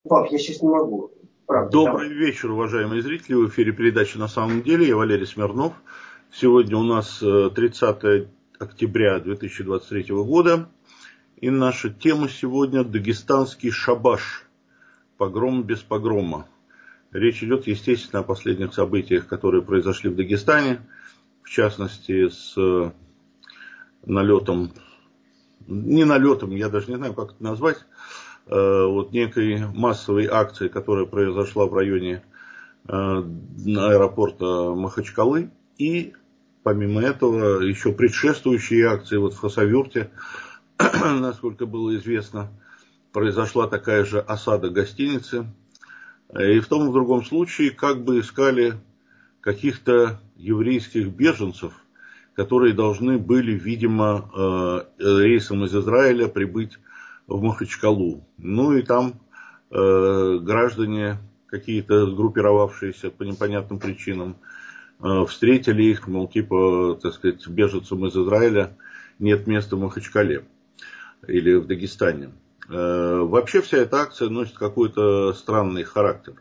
Пап, я сейчас не могу. Правда, Добрый вечер, уважаемые зрители. В эфире передача «На самом деле». Я Валерий Смирнов. Сегодня у нас 30 октября 2023 года. И наша тема сегодня — дагестанский шабаш. Погром без погрома. Речь идет, естественно, о последних событиях, которые произошли в Дагестане. В частности, с налетом, не налетом, я даже не знаю, как это назвать, вот некой массовой акции, которая произошла в районе аэропорта Махачкалы. И помимо этого еще предшествующие акции вот в Хасавюрте, насколько было известно, произошла такая же осада гостиницы. И в том и в другом случае как бы искали каких-то еврейских беженцев, которые должны были, видимо, рейсом из Израиля прибыть в Махачкалу. Ну и там граждане, какие-то группировавшиеся по непонятным причинам, встретили их, мол, типа, так сказать, беженцам из Израиля нет места в Махачкале или в Дагестане. Вообще вся эта акция носит какой-то странный характер.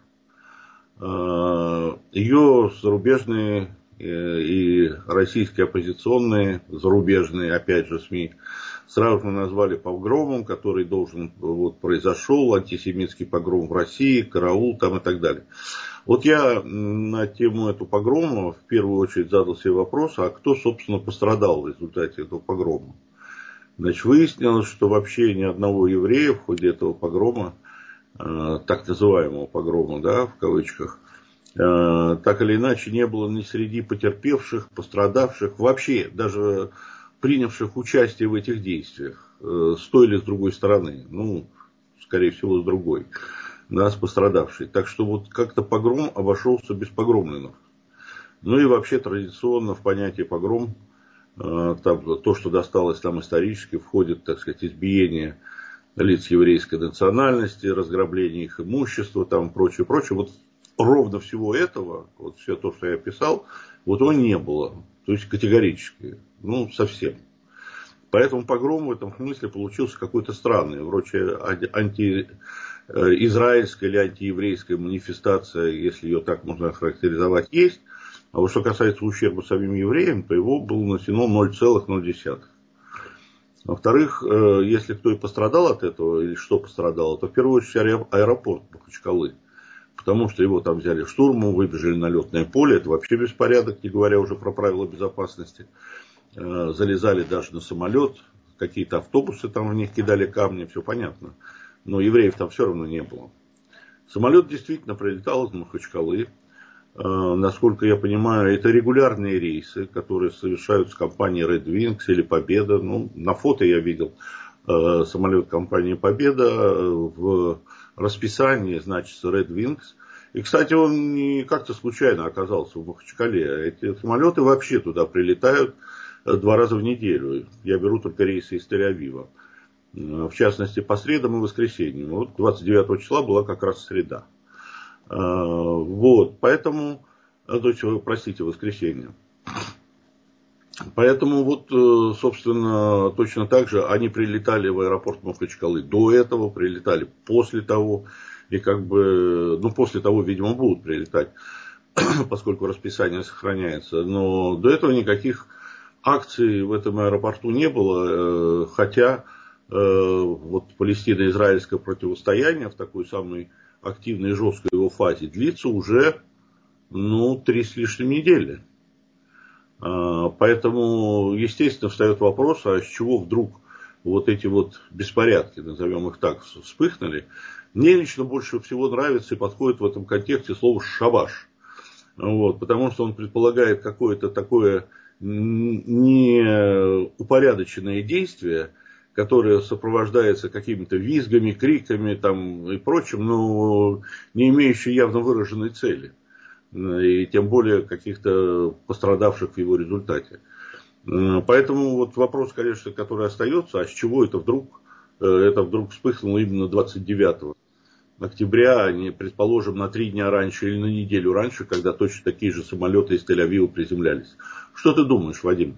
Ее зарубежные и российские оппозиционные, зарубежные, опять же, СМИ, сразу же назвали погромом, который произошел, антисемитский погром в России, караул там и так далее. Вот я на тему этого погрома в первую очередь задал себе вопрос, а кто, собственно, пострадал в результате этого погрома. Значит, выяснилось, что вообще ни одного еврея в ходе этого погрома, так называемого погрома, да, в кавычках, так или иначе не было ни среди потерпевших, пострадавших, вообще даже принявших участие в этих действиях, с той или с другой стороны, ну, скорее всего, с другой, да, с пострадавшей. Так что вот как-то погром обошелся без погромленных. Ну и вообще традиционно в понятие погром, там, то, что досталось нам исторически, входит, так сказать, избиение лиц еврейской национальности, разграбление их имущества, там, прочее, прочее. Вот ровно всего этого, вот все то, что я описал, вот его не было. То есть категорически. Ну, совсем. Поэтому погром в этом смысле получился какой-то странный. Вроде антиизраильская или антиеврейская манифестация, если ее так можно характеризовать, есть. А вот что касается ущерба самим евреям, то его было нанесено 0,0. Во-вторых, если кто и пострадал от этого, или что пострадало, то в первую очередь аэропорт Махачкалы. Потому что его там взяли штурмом, выбежали на летное поле. Это вообще беспорядок, не говоря уже про правила безопасности. Залезали даже на самолет. Какие-то автобусы там в них кидали камни, все понятно. Но евреев там все равно не было. Самолет действительно прилетал из Махачкалы. Насколько я понимаю, это регулярные рейсы, которые совершают с компанией Red Wings или Победа. Ну, на фото я видел самолет компании Победа в расписании, значится, Red Wings. И, кстати, он не как-то случайно оказался в Махачкале. Эти самолеты вообще туда прилетают 2 раза в неделю. Я беру только рейсы из Тель-Авива. В частности, по средам и воскресеньям. Вот 29 числа была как раз среда. Вот, поэтому, то есть, простите, воскресенье. Поэтому вот, собственно, точно так же они прилетали в аэропорт Махачкалы до этого, прилетали после того, и как бы, ну, после того, видимо, будут прилетать, поскольку расписание сохраняется. Но до этого никаких акций в этом аэропорту не было, хотя вот палестино-израильское противостояние в такой самой активной и жесткой его фазе длится уже, ну, 3 с лишним недели. Поэтому, естественно, встает вопрос, а с чего вдруг вот эти вот беспорядки, назовем их так, вспыхнули. Мне лично больше всего нравится и подходит в этом контексте слово «шабаш». Вот, потому что он предполагает какое-то такое неупорядоченное действие, которое сопровождается какими-то визгами, криками там, и прочим, но не имеющее явно выраженной цели. И тем более каких-то пострадавших в его результате. Поэтому вот вопрос, конечно, который остается, а с чего это вдруг вспыхнуло именно 29 октября, а не, предположим, на 3 дня раньше или на неделю раньше, когда точно такие же самолеты из Тель-Авива приземлялись. Что ты думаешь, Вадим?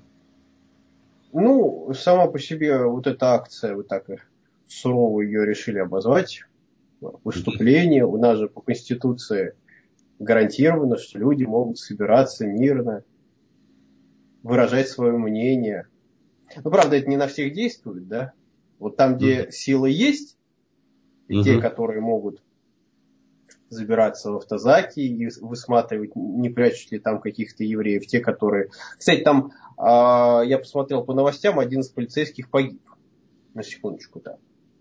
Ну, сама по себе вот эта акция, вот так сурово ее решили обозвать, выступления. У нас же по Конституции гарантировано, что люди могут собираться мирно, выражать свое мнение. Ну, правда, это не на всех действует, да? Вот там, где сила есть, и те, которые могут забираться в автозаки и высматривать, не прячут ли там каких-то евреев, те, которые... Кстати, там, я посмотрел по новостям, один из полицейских погиб. На секундочку, да.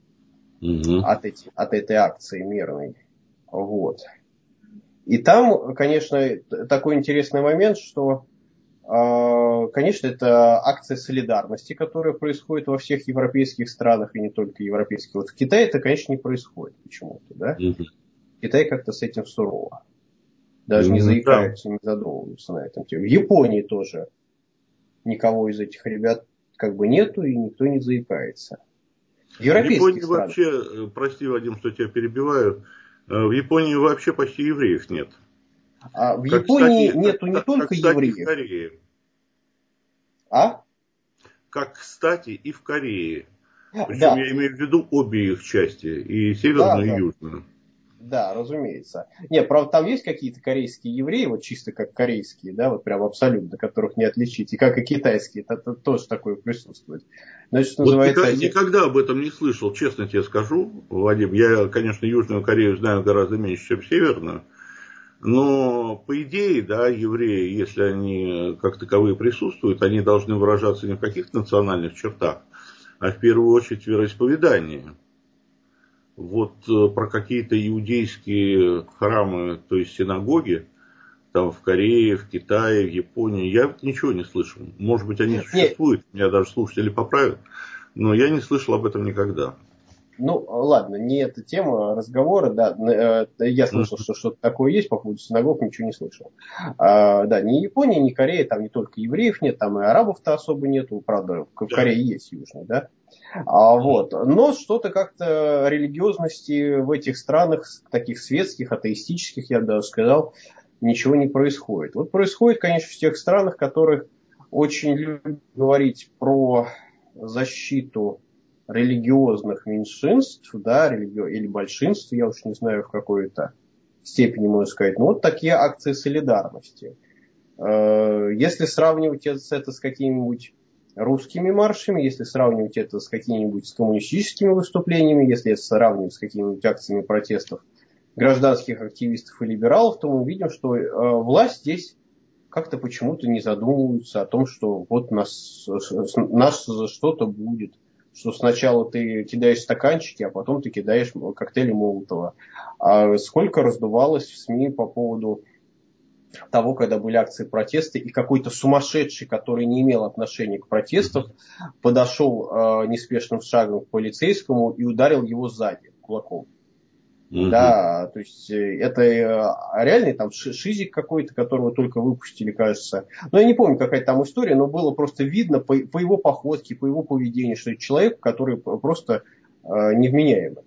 От этой акции мирной. Вот. И там, конечно, такой интересный момент, что, конечно, это акция солидарности, которая происходит во всех европейских странах, и не только европейских. Вот в Китае это, конечно, не происходит почему-то, да? В Китае как-то с этим сурово. Даже не заикаются, не задумываются на этом. В Японии тоже никого из этих ребят как бы нету, и никто не заикается. В Японии вообще, прости, Вадим, что тебя перебиваю, в Японии вообще почти евреев нет. В Японии нету не только евреев. В Корее. Как, кстати, и в Корее. Причем я имею в виду обе их части, и северную, и южную. Да, разумеется. Нет, правда, там есть какие-то корейские евреи, вот чисто как корейские, да, вот прям абсолютно, которых не отличить. И как и китайские, это тоже такое присутствует. Значит, вот называется... никогда об этом не слышал, честно тебе скажу, Вадим. Я, конечно, Южную Корею знаю гораздо меньше, чем Северную. Но, по идее, да, евреи, если они как таковые присутствуют, они должны выражаться не в каких-то национальных чертах, а в первую очередь в вероисповедании. Вот про какие-то иудейские храмы, то есть синагоги, там в Корее, в Китае, в Японии, я ничего не слышал. Может быть, они существуют, меня даже слушатели поправят, но я не слышал об этом никогда. Ну, ладно, не эта тема разговора, да, я слышал, что что-то такое есть по поводу синагог, ничего не слышал. Да, ни Япония, ни Корея, там не только евреев нет, там и арабов-то особо нету, правда, в Корее есть южный, да. Вот. Но что-то как-то религиозности в этих странах, таких светских, атеистических, я бы даже сказал, ничего не происходит. Вот происходит, конечно, в тех странах, которых очень любят говорить про защиту религиозных меньшинств, да, или большинств, я уж не знаю, в какой-то степени можно сказать. Но вот такие акции солидарности. Если сравнивать это с какими-нибудь русскими маршами, если сравнивать это с какими-нибудь коммунистическими выступлениями, если сравнивать с какими-нибудь акциями протестов гражданских активистов и либералов, то мы видим, что власть здесь как-то почему-то не задумывается о том, что вот нас за что-то будет. Что сначала ты кидаешь стаканчики, а потом ты кидаешь коктейли Молотова. А сколько раздувалось в СМИ по поводу того, когда были акции протеста, и какой-то сумасшедший, который не имел отношения к протестам, подошел неспешным шагом к полицейскому и ударил его сзади кулаком. Да, то есть это реальный там шизик какой-то, которого только выпустили, кажется. Но я не помню, какая там история, но было просто видно по его походке, по его поведению, что это человек, который просто невменяемый.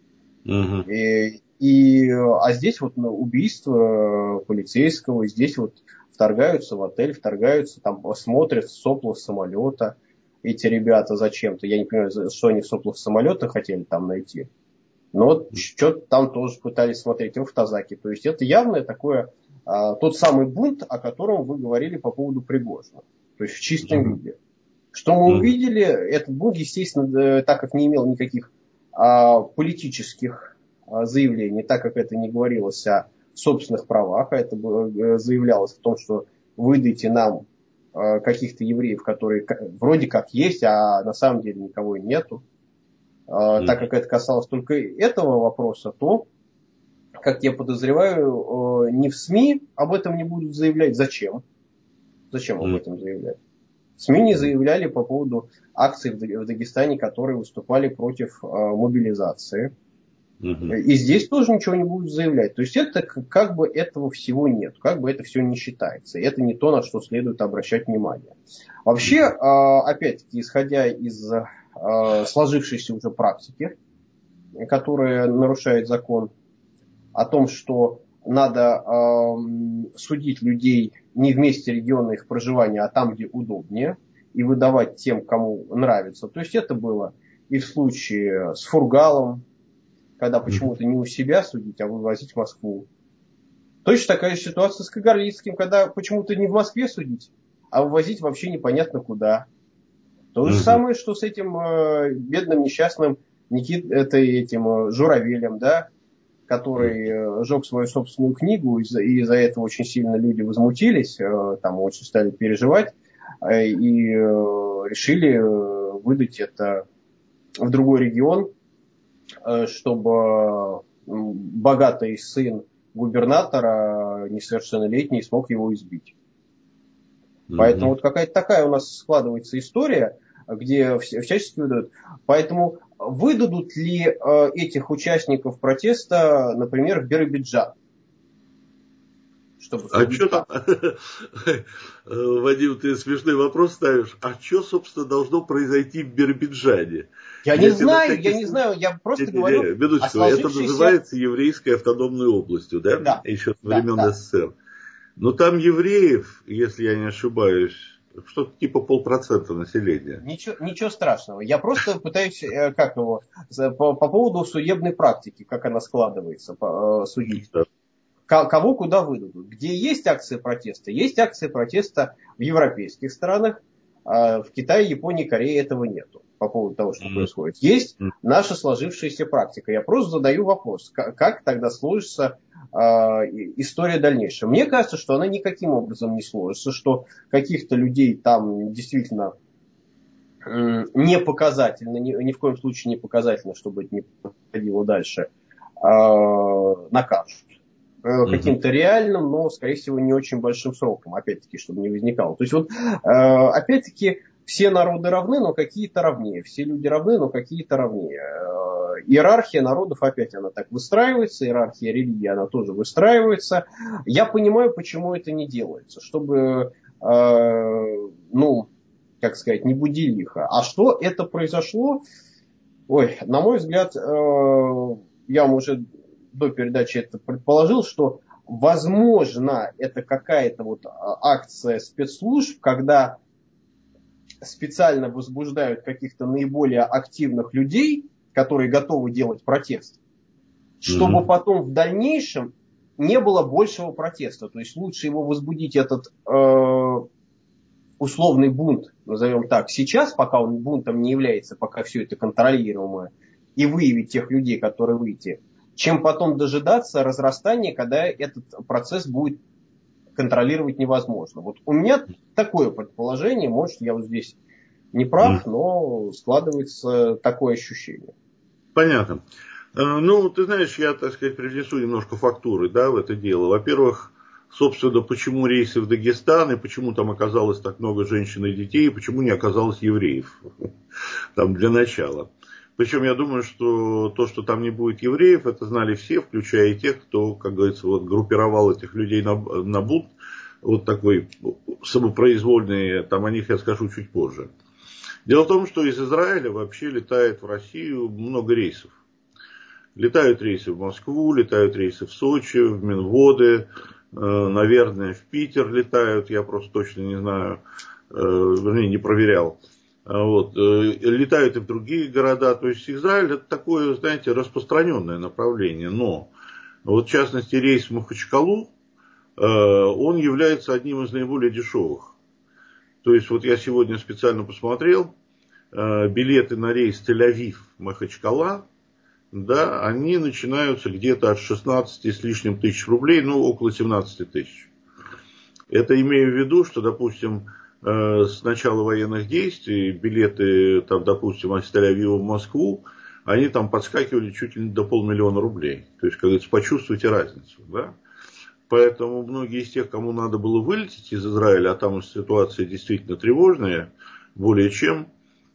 А здесь вот убийство полицейского, здесь вот вторгаются в отель, вторгаются, там смотрят в соплах самолета эти ребята зачем-то. Я не понимаю, что они в соплах самолета хотели там найти. Но вот что-то там тоже пытались смотреть в автозаке. То есть это явное такое, тот самый бунт, о котором вы говорили по поводу Пригожина. То есть в чистом виде. Что мы увидели, этот бунт, естественно, так как не имел никаких политических заявлений, так как это не говорилось о собственных правах, а это заявлялось о том, что выдайте нам каких-то евреев, которые вроде как есть, а на самом деле никого и нету. Так как это касалось только этого вопроса, то, как я подозреваю, не в СМИ об этом не будут заявлять. Зачем? Зачем об этом заявлять? СМИ не заявляли по поводу акций в Дагестане, которые выступали против мобилизации. И здесь тоже ничего не будут заявлять. То есть это как бы этого всего нет, как бы это все не считается. И это не то, на что следует обращать внимание. Вообще, опять-таки, исходя из сложившейся уже практики, которая нарушает закон, о том, что надо судить людей не в месте региона их проживания, а там, где удобнее, и выдавать тем, кому нравится. То есть это было и в случае с Фургалом, когда почему-то не у себя судить, а вывозить в Москву. Точно такая же ситуация с Кагарлицким, когда почему-то не в Москве судить, а вывозить вообще непонятно куда. То же самое, что с этим бедным несчастным этим Журавелем, да, который сжег свою собственную книгу, и из-за этого очень сильно люди возмутились, там очень стали переживать, и решили выдать это в другой регион, чтобы богатый сын губернатора, несовершеннолетний, смог его избить. Поэтому вот какая-то такая у нас складывается история, где всячески выдают. Поэтому выдадут ли этих участников протеста, например, в Биробиджан? Чтобы А что там, Вадим, ты смешной вопрос ставишь. А что, собственно, должно произойти в Биробиджане? Я не знаю, я просто говорю минуточку, о сложившейся... Это называется еврейской автономной областью, да? Да. Еще со времен СССР. Но там евреев, если я не ошибаюсь, что-то типа 0,5% населения. Ничего страшного. Я просто пытаюсь, по поводу судебной практики, как она складывается, судить. Да. Кого куда выдадут. Где есть акции протеста? Есть акции протеста в европейских странах. В Китае, Японии, Корее этого нету. По поводу того, что происходит. Есть наша сложившаяся практика. Я просто задаю вопрос. Как тогда сложится история дальнейшая? Мне кажется, что она никаким образом не сложится. Что каких-то людей там действительно не показательно, ни в коем случае не показательно, чтобы это не происходило дальше, накажут. Каким-то реальным, но, скорее всего, не очень большим сроком, опять-таки, чтобы не возникало. То есть, вот, опять-таки, все народы равны, но какие-то равнее. Все люди равны, но какие-то равнее. Иерархия народов, опять она так выстраивается, иерархия религии, она тоже выстраивается. Я понимаю, почему это не делается. Чтобы, не буди лихо. А что это произошло? Ой, на мой взгляд, я вам уже до передачи это предположил, что, возможно, это какая-то вот акция спецслужб, когда специально возбуждают каких-то наиболее активных людей, которые готовы делать протест, чтобы потом в дальнейшем не было большего протеста. То есть лучше его возбудить, этот условный бунт, назовем так, сейчас, пока он бунтом не является, пока все это контролируемо, и выявить тех людей, которые выйти, чем потом дожидаться разрастания, когда этот процесс будет контролировать невозможно. Вот у меня такое предположение, может, я вот здесь не прав, но складывается такое ощущение. Понятно. Ну, ты знаешь, я, так сказать, привнесу немножко фактуры, да, в это дело. Во-первых, собственно, почему рейсы в Дагестан, и почему там оказалось так много женщин и детей, и почему не оказалось евреев, там, для начала. Причем я думаю, что то, что там не будет евреев, это знали все, включая и тех, кто, как говорится, вот, группировал этих людей на бунт, вот такой самопроизвольный, там о них я скажу чуть позже. Дело в том, что из Израиля вообще летает в Россию много рейсов. Летают рейсы в Москву, летают рейсы в Сочи, в Минводы, наверное, в Питер летают, я просто точно не знаю, вернее, не проверял. Вот. Летают и в другие города. То есть Израиль это такое, знаете, распространенное направление. Но вот в частности рейс в Махачкалу, он является одним из наиболее дешевых. То есть вот я сегодня специально посмотрел, билеты на рейс Тель-Авив-Махачкала, да, они начинаются где-то от 16 с лишним тысяч рублей, ну около 17 тысяч. Это имею в виду, что, допустим, с начала военных действий билеты, там, допустим, из Тель-Авива в Москву, они там подскакивали чуть ли не до 500 000 рублей. То есть, как говорится, почувствуйте разницу. Да? Поэтому многие из тех, кому надо было вылететь из Израиля, а там ситуация действительно тревожная, более чем,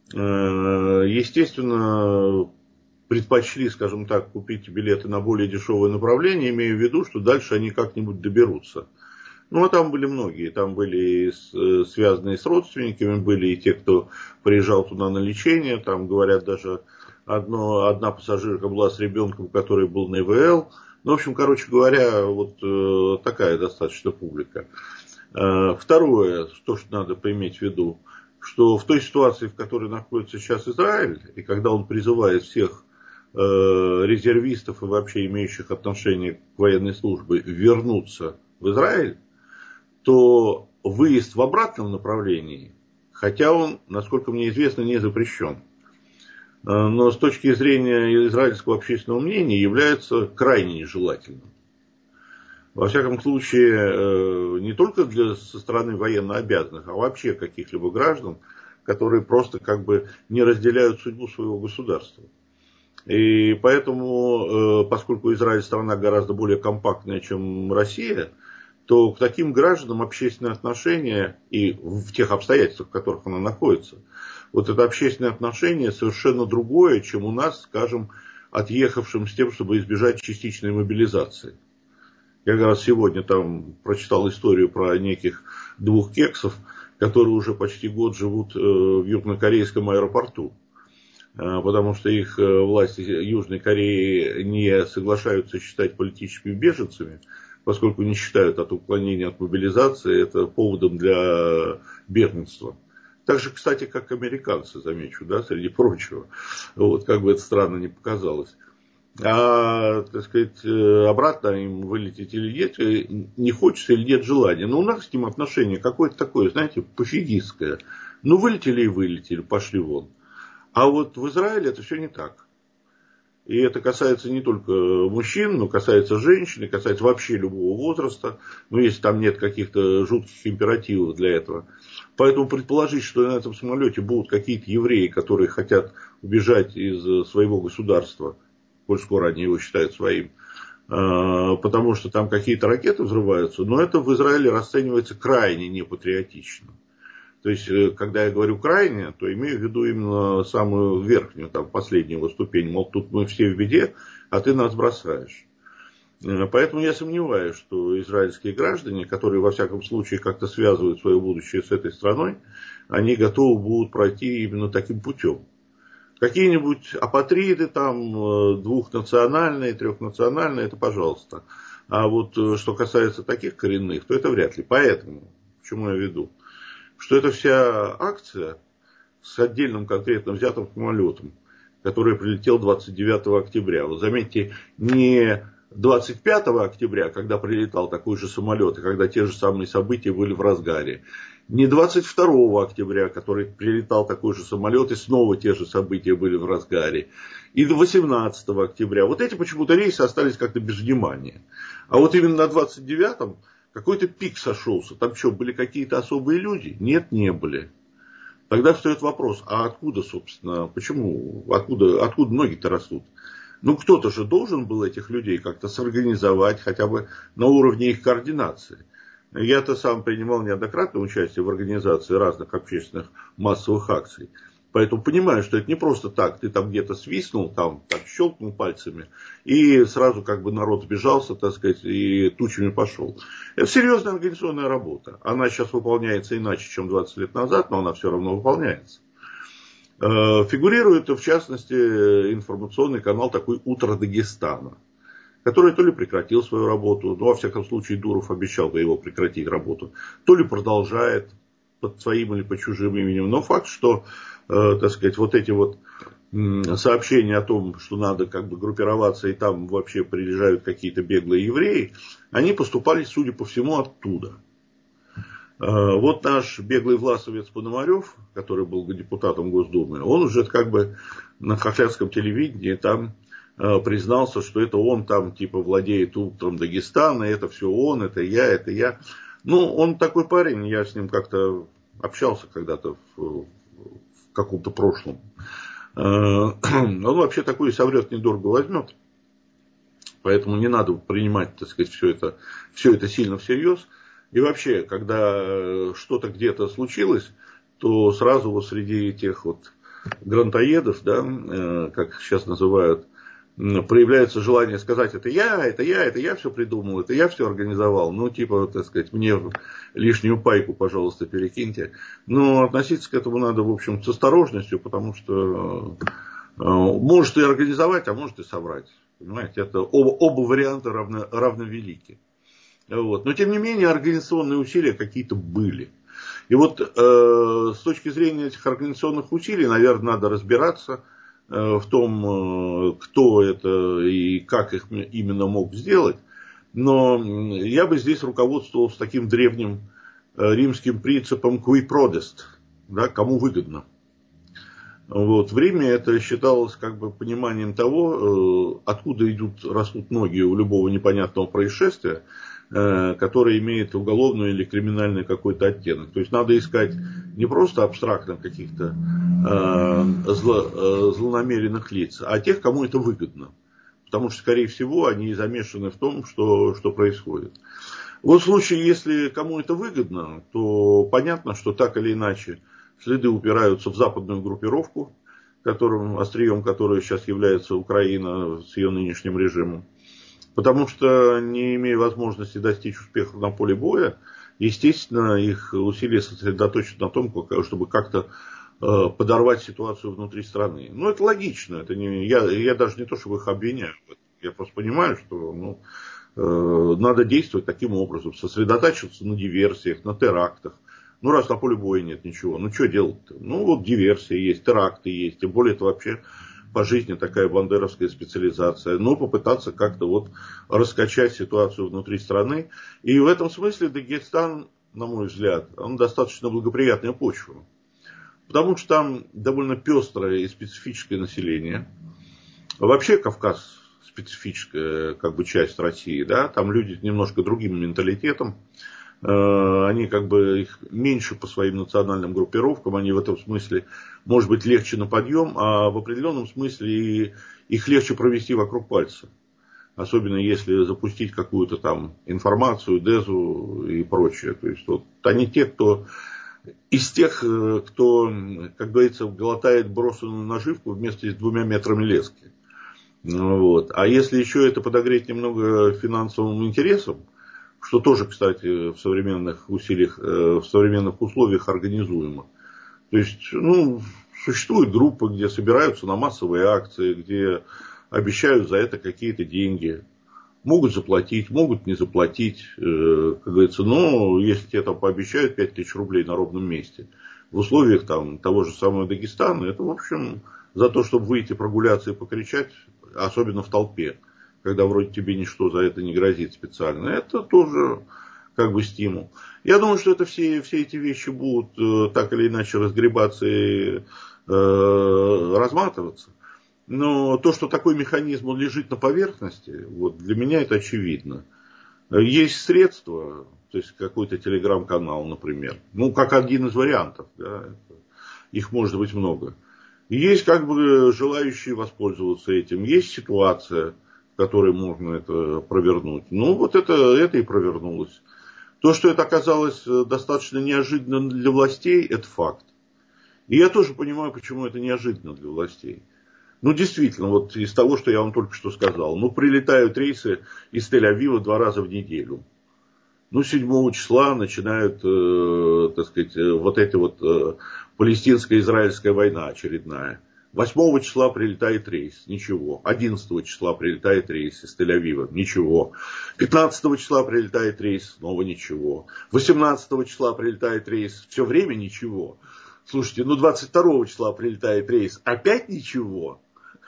естественно, предпочли, скажем так, купить билеты на более дешевое направление, имея в виду, что дальше они как-нибудь доберутся. Ну, а там были многие. Там были и связанные с родственниками, были и те, кто приезжал туда на лечение. Там, говорят, даже одна пассажирка была с ребенком, который был на ИВЛ. Ну, в общем, короче говоря, вот такая достаточно публика. Второе, то, что надо поиметь в виду, что в той ситуации, в которой находится сейчас Израиль, и когда он призывает всех резервистов и вообще имеющих отношение к военной службе вернуться в Израиль, то выезд в обратном направлении, хотя он, насколько мне известно, не запрещен, но с точки зрения израильского общественного мнения является крайне нежелательным. Во всяком случае, не только со стороны военнообязанных, а вообще каких-либо граждан, которые просто как бы не разделяют судьбу своего государства. И поэтому, поскольку Израиль страна гораздо более компактная, чем Россия, то к таким гражданам общественное отношение и в тех обстоятельствах, в которых она находится, вот это общественное отношение совершенно другое, чем у нас, скажем, отъехавшим с тем, чтобы избежать частичной мобилизации. Я как раз сегодня там прочитал историю про неких двух кексов, которые уже почти год живут в южнокорейском аэропорту, потому что их власти Южной Кореи не соглашаются считать политическими беженцами, поскольку не считают от уклонения от мобилизации это поводом для бегства. Так же, кстати, как американцы, замечу, да, среди прочего. Вот, как бы это странно не показалось. А, так сказать, обратно им вылететь или нет, не хочется или нет желания. Но у нас с ним отношение какое-то такое, знаете, пофигистское. Ну, вылетели и вылетели, пошли вон. А вот в Израиле это все не так. И это касается не только мужчин, но касается женщин, и касается вообще любого возраста. Ну, если там нет каких-то жутких императивов для этого. Поэтому предположить, что на этом самолете будут какие-то евреи, которые хотят убежать из своего государства, коль скоро они его считают своим, потому что там какие-то ракеты взрываются, но это в Израиле расценивается крайне непатриотично. То есть, когда я говорю крайне, то имею в виду именно самую верхнюю, там, последнюю его ступень. Мол, тут мы все в беде, а ты нас бросаешь. Поэтому я сомневаюсь, что израильские граждане, которые во всяком случае как-то связывают свое будущее с этой страной, они готовы будут пройти именно таким путем. Какие-нибудь апатриды, там, двухнациональные, трехнациональные, это пожалуйста. А вот что касается таких коренных, то это вряд ли. Поэтому, к чему я веду? Что эта вся акция с отдельным конкретно взятым самолетом, который прилетел 29 октября. Вы заметьте, не 25 октября, когда прилетал такой же самолет, и когда те же самые события были в разгаре. Не 22 октября, который прилетал такой же самолет, и снова те же события были в разгаре. И до 18 октября. Вот эти почему-то рейсы остались как-то без внимания. А вот именно на 29-м какой-то пик сошелся. Там что, были какие-то особые люди? Нет, не были. Тогда встает вопрос, а откуда, собственно, почему, откуда ноги-то растут? Ну, кто-то же должен был этих людей как-то сорганизовать, хотя бы на уровне их координации. Я-то сам принимал неоднократное участие в организации разных общественных массовых акций. Поэтому понимаю, что это не просто так. Ты там где-то свистнул, там так щелкнул пальцами, и сразу как бы народ сбежался, так сказать, и тучами пошел. Это серьезная организационная работа. Она сейчас выполняется иначе, чем 20 лет назад, но она все равно выполняется. Фигурирует, в частности, информационный канал такой «Утро Дагестана», который то ли прекратил свою работу, но, во всяком случае, Дуров обещал его прекратить работу, то ли продолжает под своим или под чужим именем. Но факт, что, так сказать, вот эти вот сообщения о том, что надо как бы группироваться, и там вообще приезжают какие-то беглые евреи, они поступали, судя по всему, оттуда. Вот наш беглый власовец Пономарев, который был депутатом Госдумы, он уже как бы на хохлядском телевидении там признался, что это он там типа владеет утром Дагестана, это все он, это я. Ну, он такой парень, я с ним как-то общался когда-то в каком-то прошлом. Он вообще такой соврет, недорого возьмет. Поэтому не надо принимать, так сказать, все это сильно всерьез. И вообще, когда что-то где-то то сразу вот среди тех вот грантоедов, да, как сейчас называют, проявляется желание сказать, это я все придумал, это я все организовал. Ну, типа, так сказать, мне лишнюю пайку, пожалуйста, перекиньте. Но относиться к этому надо, в общем, с осторожностью, потому что может и организовать, а может и соврать. Понимаете, это оба варианта равновелики. Вот. Но, тем не менее, организационные усилия какие-то были. И вот с точки зрения этих организационных усилий, наверное, надо разбираться, в том, кто это и как их именно мог сделать. Но я бы здесь руководствовался таким древним римским принципом qui prodest, да, кому выгодно. Вот. В Риме это считалось как бы пониманием того, откуда растут ноги у любого непонятного происшествия, которое имеет уголовный или криминальный какой-то оттенок. То есть надо искать не просто абстрактно каких-то злонамеренных лиц, а тех, кому это выгодно. Потому что, скорее всего, они замешаны в том, что происходит. Вот в случае, если кому это выгодно, то понятно, что так или иначе следы упираются в западную группировку, острием которой сейчас является Украина с ее нынешним режимом. Потому что, не имея возможности достичь успеха на поле боя, естественно, их усилия сосредоточены на том, чтобы как-то подорвать ситуацию внутри страны. Ну, это логично. Это я даже не то, чтобы их обвиняю. Я просто понимаю, что надо действовать таким образом. Сосредотачиваться на диверсиях, на терактах. Ну, раз на поле боя нет ничего, ну, что делать-то? Ну, вот диверсии есть, теракты есть. Тем более, это вообще по жизни такая бандеровская специализация. Но попытаться как-то вот раскачать ситуацию внутри страны. И в этом смысле Дагестан, на мой взгляд, он достаточно благоприятная почва. Потому что там довольно пестрое и специфическое население. Вообще Кавказ специфическая как бы часть России, да, там люди с немножко другим менталитетом. Они как бы их меньше по своим национальным группировкам, они в этом смысле, может быть, легче на подъем, а в определенном смысле их легче провести вокруг пальца. Особенно если запустить какую-то там информацию, дезу и прочее. То есть вот они те, кто из тех, кто, как говорится, глотает брошенную наживку вместе с 2 метрами лески. Вот. А если еще это подогреть немного финансовым интересом, что тоже, кстати, в современных условиях организуемо. То есть, существуют группы, где собираются на массовые акции, где обещают за это какие-то деньги. Могут заплатить, могут не заплатить. Как говорится, но если тебе там пообещают 5000 рублей на ровном месте, в условиях там, того же самого Дагестана, это, в общем, за то, чтобы выйти прогуляться и покричать, особенно в толпе, когда вроде тебе ничто за это не грозит специально, это тоже как бы стимул. Я думаю, что это все эти вещи будут так или иначе разгребаться и разматываться. Но то, что такой механизм он лежит на поверхности, вот для меня это очевидно. Есть средства, то есть какой-то телеграм-канал, например. Как один из вариантов. Да, их может быть много. Есть как бы желающие воспользоваться этим. Есть ситуация, в которой можно это провернуть. Вот это и провернулось. То, что это оказалось достаточно неожиданно для властей, это факт. И я тоже понимаю, почему это неожиданно для властей. Действительно, вот из того, что я вам только что сказал. Прилетают рейсы из Тель-Авива 2 раза в неделю. 7 числа начинают, так сказать, вот эта вот палестинско-израильская война очередная. 8 числа прилетает рейс, ничего. 11 числа прилетает рейс из Тель-Авива, ничего. 15 числа прилетает рейс, снова ничего. 18 числа прилетает рейс, все время ничего. Слушайте, 22 числа прилетает рейс, опять ничего.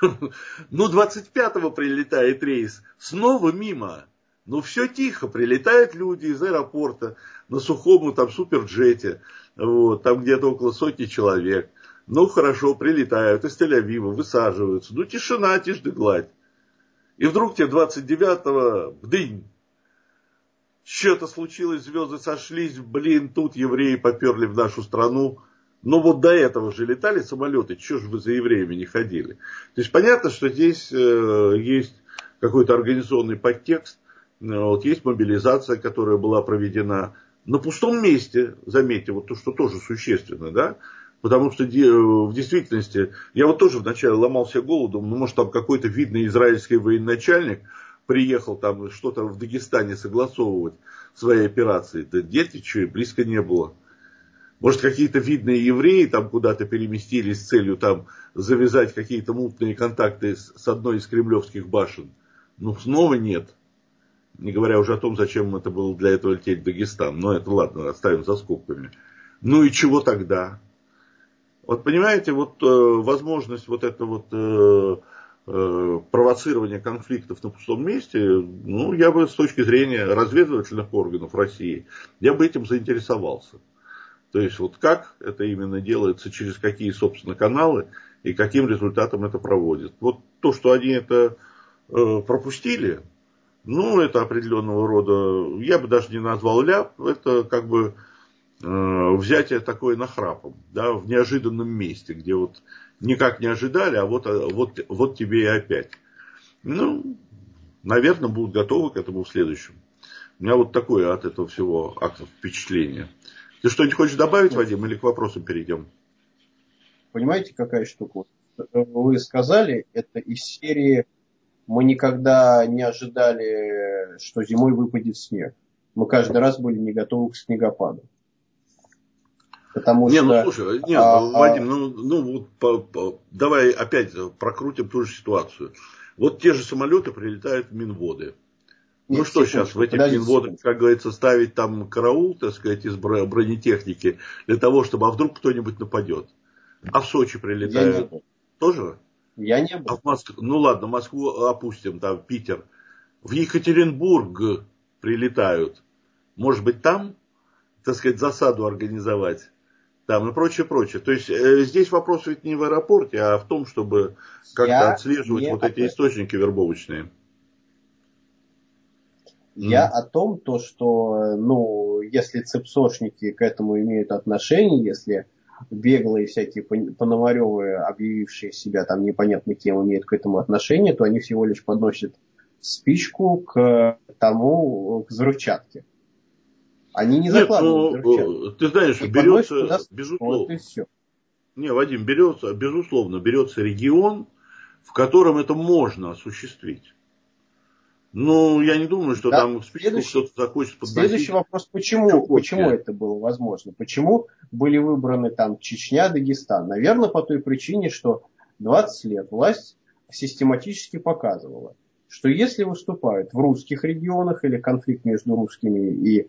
25 прилетает рейс, снова мимо. Все тихо, прилетают люди из аэропорта на сухом там суперджете, вот, там где-то около 100 человек. Хорошо, прилетают из Тель-Авива, высаживаются. Тишина, тишь да гладь. И вдруг тебе 29-го, бдынь, что-то случилось, звезды сошлись, тут евреи поперли в нашу страну. До этого же летали самолеты, чего же вы за евреями не ходили? То есть понятно, что здесь есть какой-то организованный подтекст, есть мобилизация, которая была проведена на пустом месте, заметьте, вот то, что тоже существенно, да, потому что в действительности, я вот тоже вначале ломал себе голову, думаю, может там какой-то видный израильский военачальник приехал там что-то в Дагестане согласовывать свои операции, да дети, что и близко не было. Может, какие-то видные евреи там куда-то переместились с целью там завязать какие-то мутные контакты с одной из кремлевских башен. Снова нет. Не говоря уже о том, зачем это было для этого лететь в Дагестан. Но это ладно, оставим за скобками. И чего тогда? Вот понимаете, возможность провоцирования конфликтов на пустом месте, я бы с точки зрения разведывательных органов России, я бы этим заинтересовался. То есть, как это именно делается, через какие, собственно, каналы и каким результатом это проводит. То, что они это пропустили, это определенного рода, я бы даже не назвал ляп, это как бы взятие такое нахрапом, да, в неожиданном месте, где никак не ожидали, а вот тебе и опять. Наверное, будут готовы к этому в следующем. У меня такое от этого всего акта впечатление. Ты что-нибудь хочешь добавить, Вадим, или к вопросам перейдем? Понимаете, какая штука? Вы сказали, это из серии «Мы никогда не ожидали, что зимой выпадет снег. Мы каждый раз были не готовы к снегопаду». Потому что... слушай, Вадим, давай опять прокрутим ту же ситуацию. Те же самолеты прилетают в Минводы. Нет, что сейчас в этих Минводах, как говорится, ставить там караул, так сказать, из бронетехники, для того, чтобы, а вдруг кто-нибудь нападет. А в Сочи прилетают тоже? Я не был. А в Москву, ладно, Москву опустим, там Питер. В Екатеринбург прилетают. Может быть, там, так сказать, засаду организовать. Там и прочее, прочее. То есть здесь вопрос ведь не в аэропорте, а в том, чтобы как-то отслеживать эти источники вербовочные. Я о том, что, если цепсошники к этому имеют отношение, если беглые всякие пономаревые, объявившие себя там непонятно кем, имеют к этому отношение, то они всего лишь подносят спичку к взрывчатке. Они не закладывают взрывчатку. Ты знаешь, берется, безусловно. Вадим, берется регион, в котором это можно осуществить. Я не думаю, что там в спичку кто-то захочет подносить. Следующий вопрос, почему это было возможно? Почему были выбраны там Чечня, Дагестан? Наверное, по той причине, что 20 лет власть систематически показывала, что если выступают в русских регионах или конфликт между русскими и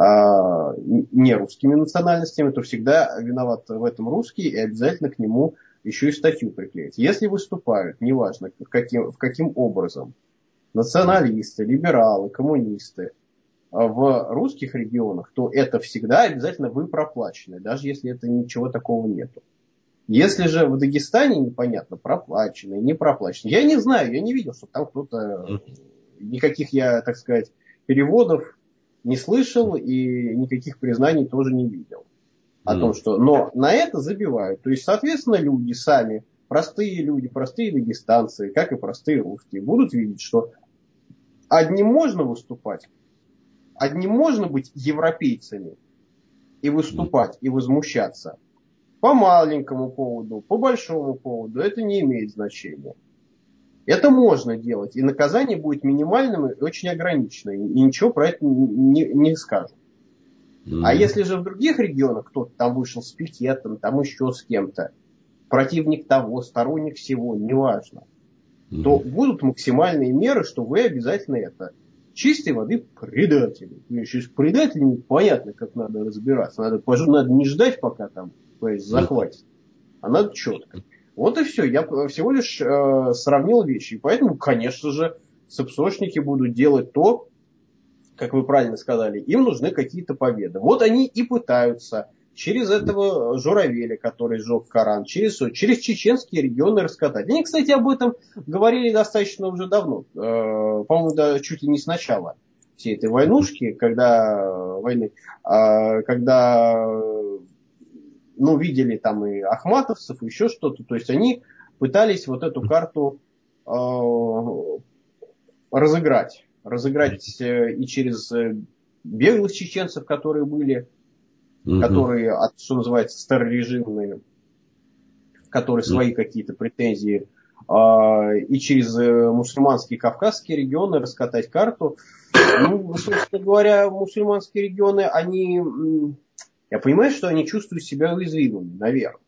нерусскими национальностями, то всегда виноват в этом русский и обязательно к нему еще и статью приклеить. Если выступают, неважно каким образом, националисты, либералы, коммунисты в русских регионах, то это всегда обязательно вы проплаченные, даже если это ничего такого нету. Если же в Дагестане непонятно, проплаченные, не проплаченные, я не знаю, я не видел, что там кто-то, никаких я, так сказать, переводов не слышал и никаких признаний тоже не видел. О том, что, но на это забивают. То есть, соответственно, люди сами, простые люди, простые дагестанцы, как и простые русские, будут видеть, что одним можно выступать, одним можно быть европейцами и выступать, и возмущаться. По маленькому поводу, по большому поводу, это не имеет значения. Это можно делать, и наказание будет минимальным и очень ограниченным, и ничего про это не скажут. А если же в других регионах кто-то там вышел с пикетом, там еще с кем-то, противник того, сторонник всего, неважно, то будут максимальные меры, что вы обязательно это. Чистой воды предатели. Еще с предателями понятно, как надо разбираться. Надо не ждать, пока там захватит, а надо четко. Вот и все. Я всего лишь сравнил вещи. И поэтому, конечно же, цепсошники будут делать то, как вы правильно сказали, им нужны какие-то победы. Вот они и пытаются через этого Журавеля, который сжег Коран, через чеченские регионы раскатать. Они, кстати, об этом говорили достаточно уже давно. По-моему, да, чуть ли не с начала всей этой войнушки, когда видели там и ахматовцев, и еще что-то. То есть они пытались вот эту карту разыграть и через беглых чеченцев, которые были, которые, что называется, старорежимные, которые свои какие-то претензии, и через мусульманские кавказские регионы раскатать карту. Собственно говоря, мусульманские регионы, я понимаю, что они чувствуют себя уязвимыми, наверное.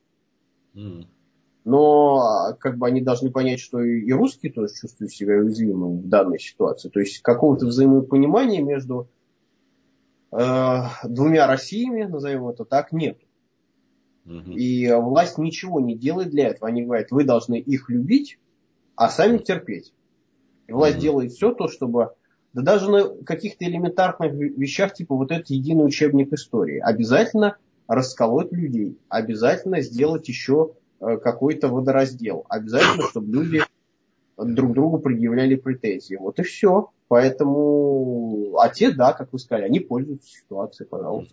Но они должны понять, что и русские тоже чувствуют себя уязвимыми в данной ситуации. То есть какого-то взаимопонимания между двумя Россиями, назовем это так, нет. И власть ничего не делает для этого. Они говорят, вы должны их любить, а сами терпеть. И власть делает все то, чтобы... Да даже на каких-то элементарных вещах, типа вот этот единый учебник истории, обязательно расколоть людей, обязательно сделать еще какой-то водораздел, обязательно, чтобы люди друг другу предъявляли претензии. Вот и все. Поэтому, а те, да, как вы сказали, они пользуются ситуацией, пожалуйста.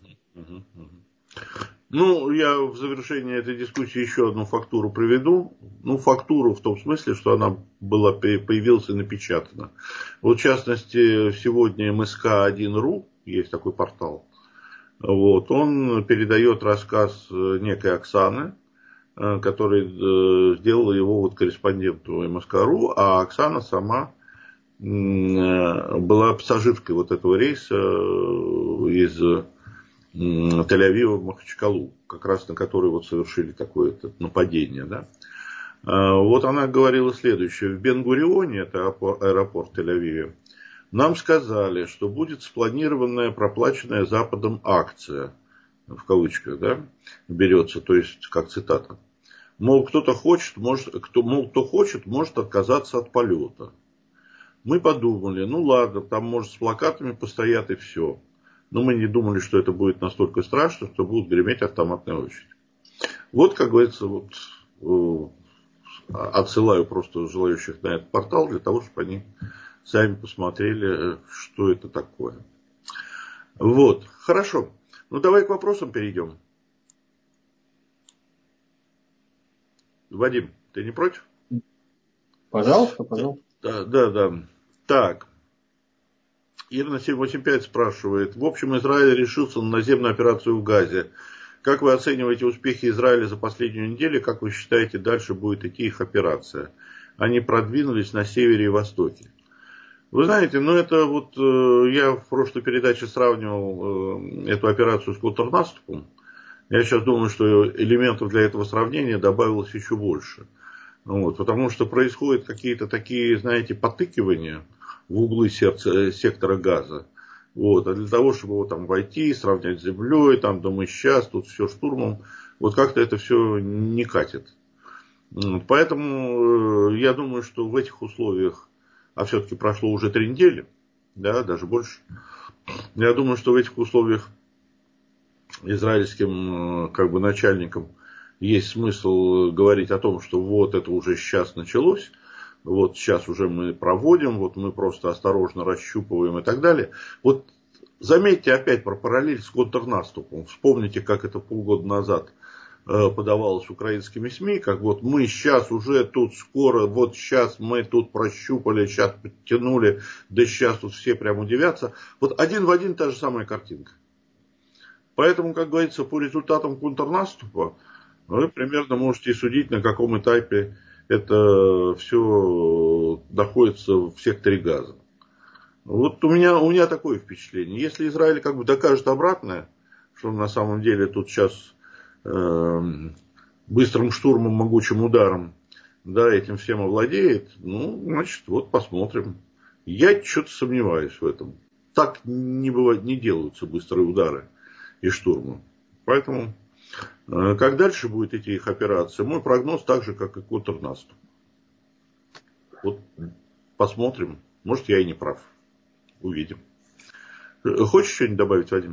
Ну, я в завершении этой дискуссии еще одну фактуру приведу. Ну, фактуру в том смысле, что она была, появилась и напечатана. Вот, в частности, сегодня МСК1.ру, есть такой портал, вот, он передает рассказ некой Оксаны, который сделала его вот корреспонденту МСК.ру, а Оксана сама была пассажиркой вот этого рейса из Тель-Авива в Махачкалу, как раз на который вот совершили такое нападение. Да? Вот она говорила следующее. В Бен-Гурионе, это аэропорт в Тель-Авиве, нам сказали, что будет спланированная, проплаченная Западом акция, в кавычках, да, берется, то есть как цитата. Мол, кто хочет, может отказаться от полета. Мы подумали, ну ладно, там может с плакатами постоят и все. Но мы не думали, что это будет настолько страшно, что будут греметь автоматная очередь. Вот, как говорится, вот, отсылаю просто желающих на этот портал для того, чтобы они сами посмотрели, что это такое. Вот, хорошо. Ну, давай к вопросам перейдем. Вадим, ты не против? Пожалуйста, пожалуйста. Да. Так. Ирина 785 спрашивает. В общем, Израиль решился на наземную операцию в Газе. Как вы оцениваете успехи Израиля за последнюю неделю? Как вы считаете, дальше будет идти их операция? Они продвинулись на севере и востоке. Вы знаете, ну это вот я в прошлой передаче сравнивал эту операцию с контрнаступом. Я сейчас думаю, что элементов для этого сравнения добавилось еще больше. Вот, потому что происходят какие-то такие, знаете, потыкивания в углы сектора Газа. Вот, а для того, чтобы его там войти, сравнять с землей, там, да мы сейчас, тут все штурмом, вот как-то это все не катит. Поэтому я думаю, что в этих условиях, а все-таки прошло уже 3 недели, да, даже больше, я думаю, что в этих условиях израильским как бы начальникам есть смысл говорить о том, что вот это уже сейчас началось, вот сейчас уже мы проводим, вот мы просто осторожно расщупываем и так далее. Вот заметьте опять про параллель с контрнаступом. Вспомните, как это полгода назад подавалось украинскими СМИ, как вот мы сейчас уже тут скоро, вот сейчас мы тут прощупали, сейчас подтянули, да сейчас тут все прям удивятся. Вот один в один та же самая картинка. Поэтому, как говорится, по результатам контрнаступа вы примерно можете судить, на каком этапе это все находится в секторе Газа. Вот у меня такое впечатление. Если Израиль как бы докажет обратное, что на самом деле тут сейчас быстрым штурмом, могучим ударом, да, этим всем овладеет, ну, значит, вот посмотрим. Я что-то сомневаюсь в этом. Так не бывает, не делаются быстрые удары и штурмы. Поэтому, как дальше будет идти их операция, мой прогноз так же, как и контрнаступ. Вот посмотрим. Может, я и не прав. Увидим. Хочешь что-нибудь добавить, Вадим?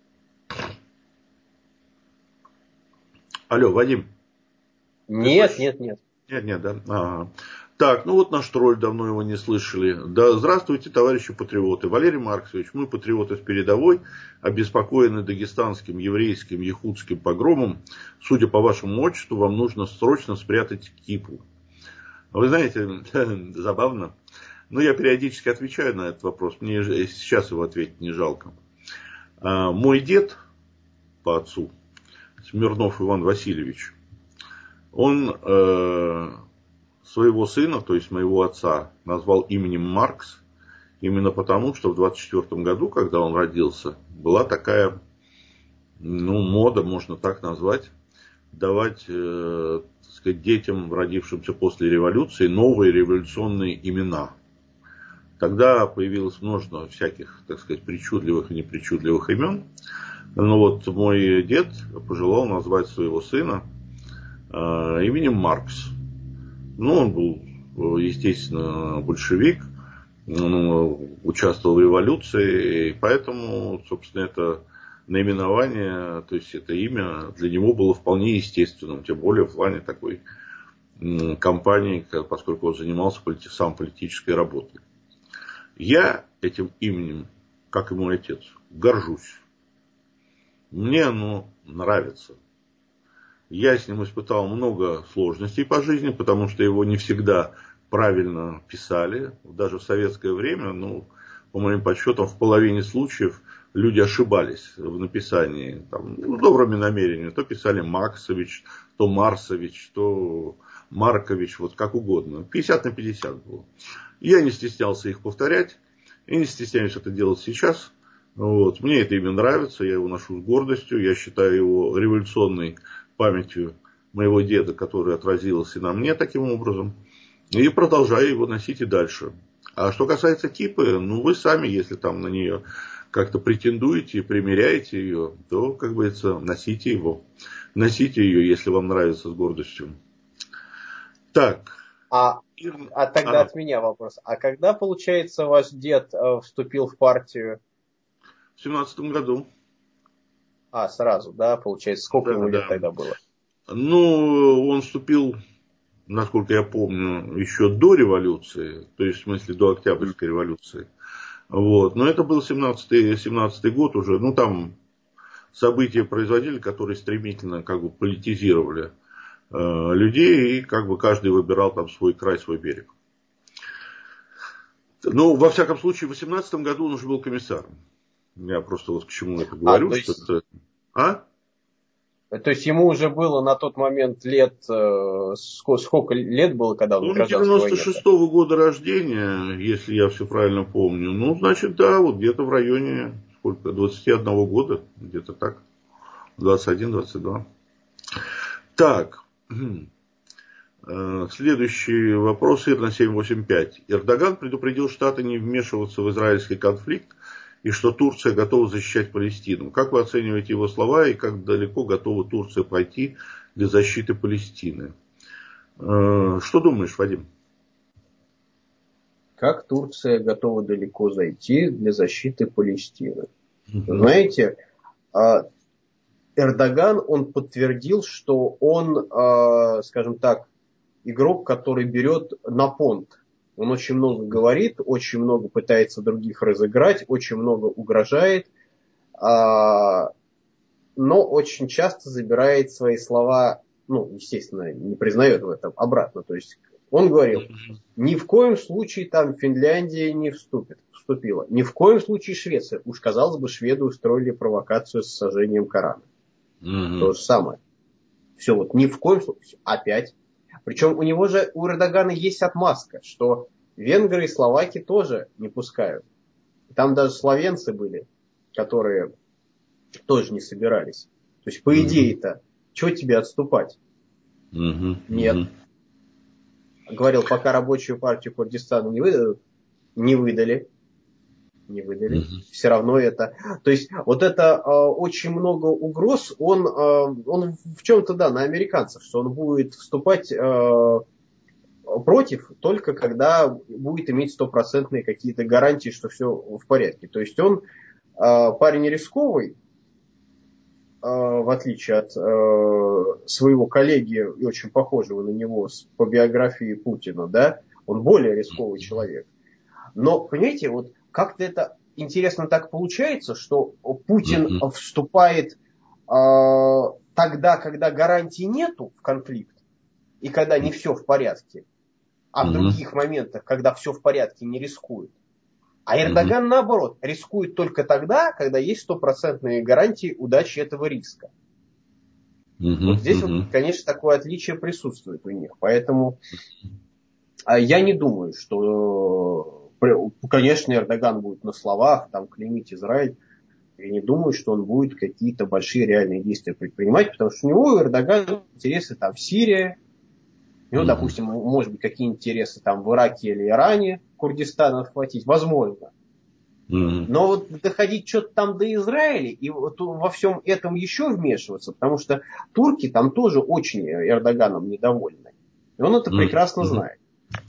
Алло, Вадим. Нет. Нет, да. Ага. Так, ну вот наш тролль, давно его не слышали. Да, здравствуйте, товарищи патриоты. Валерий Марксович, мы патриоты с передовой, обеспокоены дагестанским, еврейским, якутским погромом. Судя по вашему отчеству, вам нужно срочно спрятать кипу. Вы знаете, забавно. Но я периодически отвечаю на этот вопрос. Мне сейчас его ответить не жалко. Мой дед по отцу, Смирнов Иван Васильевич, он своего сына, то есть моего отца, назвал именем Маркс, именно потому, что в 1924 году, когда он родился, была такая, ну, мода, можно так назвать, давать, так сказать, детям, родившимся после революции, новые революционные имена. Тогда появилось множество всяких, так сказать, причудливых и непричудливых имен. Но вот мой дед пожелал назвать своего сына именем Маркс. Ну, он был, естественно, большевик, он участвовал в революции, и поэтому, собственно, это наименование, то есть это имя для него было вполне естественным, тем более в плане такой кампании, поскольку он занимался сам политической работой. Я этим именем, как и мой отец, горжусь. Мне оно нравится. Я с ним испытал много сложностей по жизни, потому что его не всегда правильно писали. Даже в советское время, по моим подсчетам, в половине случаев люди ошибались в написании добрыми намерениями. То писали Максович, то Марсович, то Маркович, вот как угодно. 50/50 было. Я не стеснялся их повторять. И не стесняюсь это делать сейчас. Вот. Мне это имя нравится, я его ношу с гордостью. Я считаю его революционной памятью моего деда, которая отразилась и на мне таким образом. И продолжаю его носить и дальше. А что касается Кипы, вы сами, если там на нее как-то претендуете, примеряете ее, то, как говорится, носите его. Носите ее, если вам нравится, с гордостью. Так. А тогда от меня вопрос. А когда, получается, ваш дед вступил в партию? В 17-м году. Сразу, да, получается. Сколько ему лет тогда было? Он вступил, насколько я помню, еще до революции, то есть, в смысле, до Октябрьской революции. Вот. Но это был 17-й год уже. Там события производили, которые стремительно политизировали людей, и каждый выбирал там свой край, свой берег. Во всяком случае, в 18-м году он уже был комиссаром. Я просто вот к чему это говорю. То есть ему уже было на тот момент лет... Сколько лет было, когда он в гражданской войне? 96-го года рождения, если я все правильно помню. Значит, да, вот где-то в районе 21 года. Где-то так. 21-22. Так. Следующий вопрос, Ирна 785. Эрдоган предупредил Штаты не вмешиваться в израильский конфликт и что Турция готова защищать Палестину. Как вы оцениваете его слова и как далеко готова Турция пойти для защиты Палестины? Что думаешь, Вадим? Как Турция готова далеко зайти для защиты Палестины? Знаете, Эрдоган, он подтвердил, что он, скажем так, игрок, который берет на понт. Он очень много говорит, очень много пытается других разыграть, очень много угрожает, но очень часто забирает свои слова, естественно, не признает в этом обратно. То есть он говорил, ни в коем случае там Финляндия не вступила, ни в коем случае Швеция. Уж казалось бы, шведы устроили провокацию с сожжением Корана. То же самое. Все, вот ни в коем случае. Опять. Причем у Эрдогана есть отмазка, что венгры и словаки тоже не пускают. Там даже словенцы были, которые тоже не собирались. То есть, по идее-то, что тебе отступать? Нет. Говорил, пока рабочую партию Курдистана не выдали. Все равно это. То есть, вот это очень много угроз, он в чем-то, да, на американцев, что он будет вступать против только когда будет иметь стопроцентные какие-то гарантии, что все в порядке. То есть, он парень рисковый, в отличие от своего коллеги и очень похожего на него по биографии Путина, да, он более рисковый человек. Но, понимаете, вот как-то это интересно так получается, что Путин вступает тогда, когда гарантий нету в конфликт, и когда не все в порядке, а в других моментах, когда все в порядке, не рискует. А Эрдоган, наоборот, рискует только тогда, когда есть стопроцентные гарантии удачи этого риска. Вот здесь, вот, конечно, такое отличие присутствует у них. Поэтому я не думаю, что, конечно, Эрдоган будет на словах там клеймить Израиль. Я не думаю, что он будет какие-то большие реальные действия предпринимать, потому что у него, у Эрдогана, интересы там в Сирии, у него, допустим, может быть, какие интересы там в Ираке или Иране, Курдистан отхватить, возможно. Но вот доходить что-то там до Израиля и вот во всем этом еще вмешиваться, потому что турки там тоже очень Эрдоганом недовольны. И он это прекрасно знает.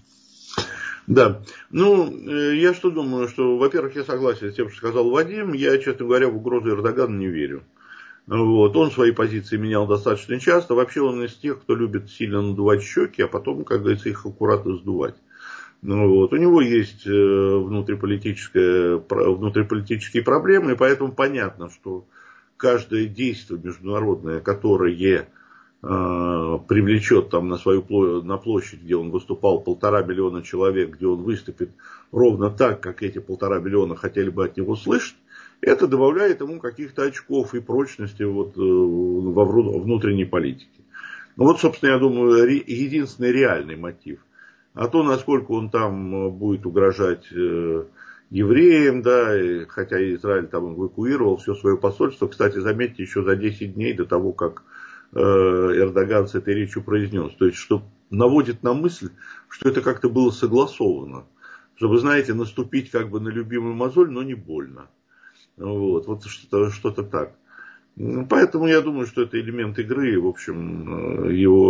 Да. Ну, я что думаю, что, во-первых, я согласен с тем, что сказал Вадим. Я, честно говоря, в угрозу Эрдогана не верю. Вот. Он свои позиции менял достаточно часто. Вообще он из тех, кто любит сильно надувать щеки, а потом, как говорится, их аккуратно сдувать. Ну, вот. У него есть внутриполитические проблемы, и поэтому понятно, что каждое действие международное, которое привлечет там на площадь, где он выступал, 1,5 миллиона человек, где он выступит ровно так, как эти 1,5 миллиона хотели бы от него слышать, это добавляет ему каких-то очков и прочности вот, во внутренней политике. Ну вот, собственно, я думаю, единственный реальный мотив. А то, насколько он там будет угрожать евреям, да, хотя Израиль там эвакуировал все свое посольство. Кстати, заметьте, еще за 10 дней до того, как Эрдоган с этой речью произнес. То есть, что наводит на мысль, что это как-то было согласовано. Чтобы, знаете, наступить как бы на любимую мозоль, но не больно. Вот что-то так. Поэтому я думаю, что это элемент игры. В общем,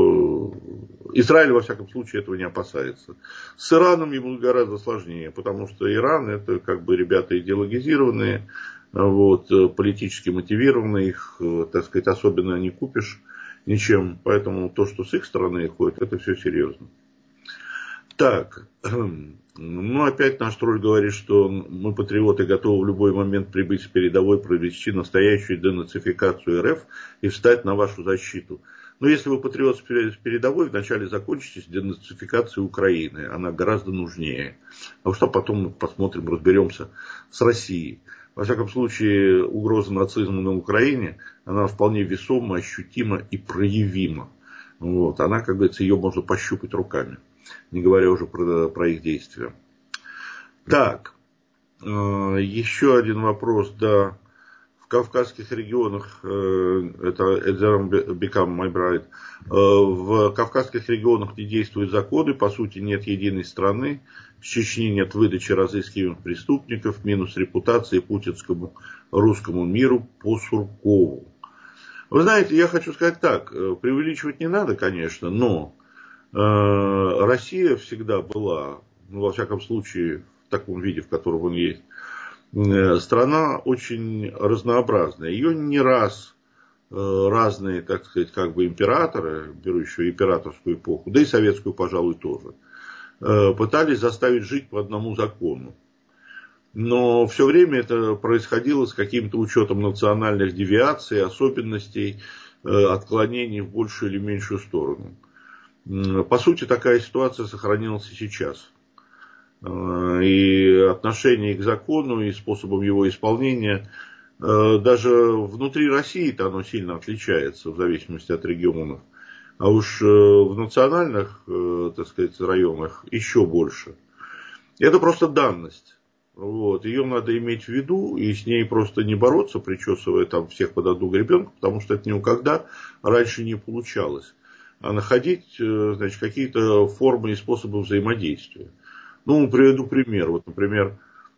Израиль, во всяком случае, этого не опасается. С Ираном ему гораздо сложнее, потому что Иран это как бы ребята идеологизированные, вот, политически мотивированные, их, так сказать, особенно не купишь ничем. Поэтому то, что с их стороны ходит, это все серьезно. Так, ну опять наш тролль говорит, что мы, патриоты, готовы в любой момент прибыть с передовой, провести настоящую денацификацию РФ и встать на вашу защиту. Но если вы патриот с передовой, вначале закончите с денацификацией Украины. Она гораздо нужнее. А что потом мы посмотрим, разберемся с Россией. Во всяком случае, угроза нацизма на Украине, она вполне весома, ощутима и проявима. Вот. Она, как говорится, ее можно пощупать руками. Не говоря уже про их действия. Так, еще один вопрос, да. В кавказских регионах, это Become My Bride, в кавказских регионах не действуют законы, по сути нет единой страны, в Чечне нет выдачи разыскиваемых преступников, минус репутации путинскому русскому миру по Суркову. Вы знаете, я хочу сказать так, преувеличивать не надо, конечно, но Россия всегда была, ну, во всяком случае, в таком виде, в котором он есть, страна очень разнообразная. Ее не раз разные, так сказать, как бы императоры, беру еще императорскую эпоху, да и советскую, пожалуй, тоже, пытались заставить жить по одному закону. Но все время это происходило с каким-то учетом национальных девиаций, особенностей, отклонений в большую или меньшую сторону. По сути, такая ситуация сохранилась и сейчас. И отношение к закону, и способом его исполнения, даже внутри России-то оно сильно отличается, в зависимости от регионов. А уж в национальных, так сказать, районах еще больше. Это просто данность. Вот. Ее надо иметь в виду, и с ней просто не бороться, причесывая там всех под одну гребенку, потому что это никогда раньше не получалось. А находить, значит, какие-то формы и способы взаимодействия. Ну, приведу пример. Вот, например,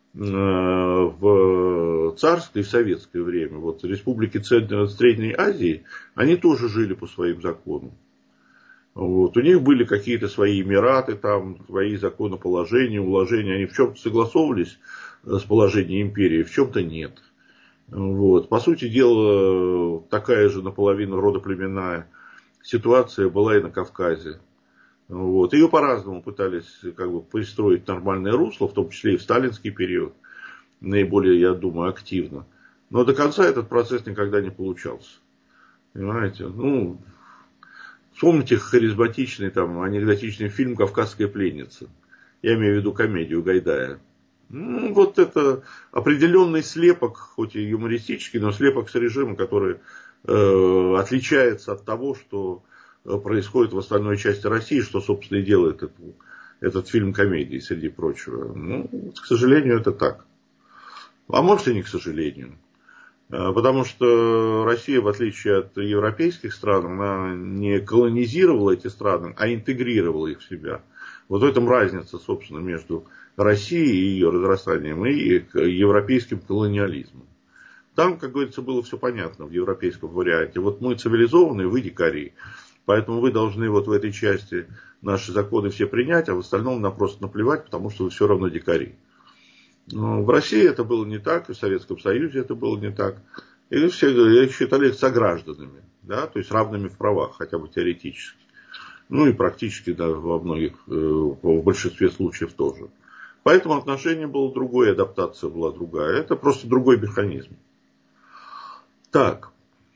в царское и советское время, вот республики Средней Азии, они тоже жили по своим законам. Вот. У них были какие-то свои эмираты, там, свои законоположения, уложения. Они в чем-то согласовывались с положением империи, в чем-то нет. Вот. По сути дела, такая же наполовину родоплеменная ситуация была и на Кавказе. Вот. Ее по-разному пытались как бы пристроить в нормальное русло, в том числе и в сталинский период, наиболее, я думаю, активно. Но до конца этот процесс никогда не получался. Понимаете? Ну, вспомните харизматичный, там, анекдотичный фильм «Кавказская пленница». Я имею в виду комедию Гайдая. Ну, вот это определенный слепок, хоть и юмористический, но слепок с режима, который отличается от того, что происходит в остальной части России, что, собственно, и делает этот фильм комедии, среди прочего. Ну, к сожалению, это так. А может и не к сожалению. Потому что Россия, в отличие от европейских стран, она не колонизировала эти страны, а интегрировала их в себя. Вот в этом разница, собственно, между России и ее разрастанием, и к европейским колониализмам. Там, как говорится, было все понятно в европейском варианте. Вот мы цивилизованные, вы дикари. Поэтому вы должны вот в этой части наши законы все принять, а в остальном нам просто наплевать, потому что вы все равно дикари. Но в России это было не так, и в Советском Союзе это было не так. И все их считали согражданами, да, то есть равными в правах, хотя бы теоретически. Ну и практически, да, во многих, в большинстве случаев тоже. Поэтому отношение было другое, адаптация была другая. Это просто другой механизм. Так.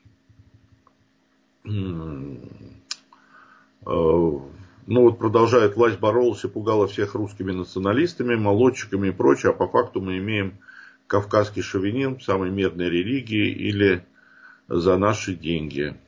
Ну вот продолжает, власть боролась и пугала всех русскими националистами, молодчиками и прочее, а по факту мы имеем кавказский шовинизм, самой медной религии или за наши деньги.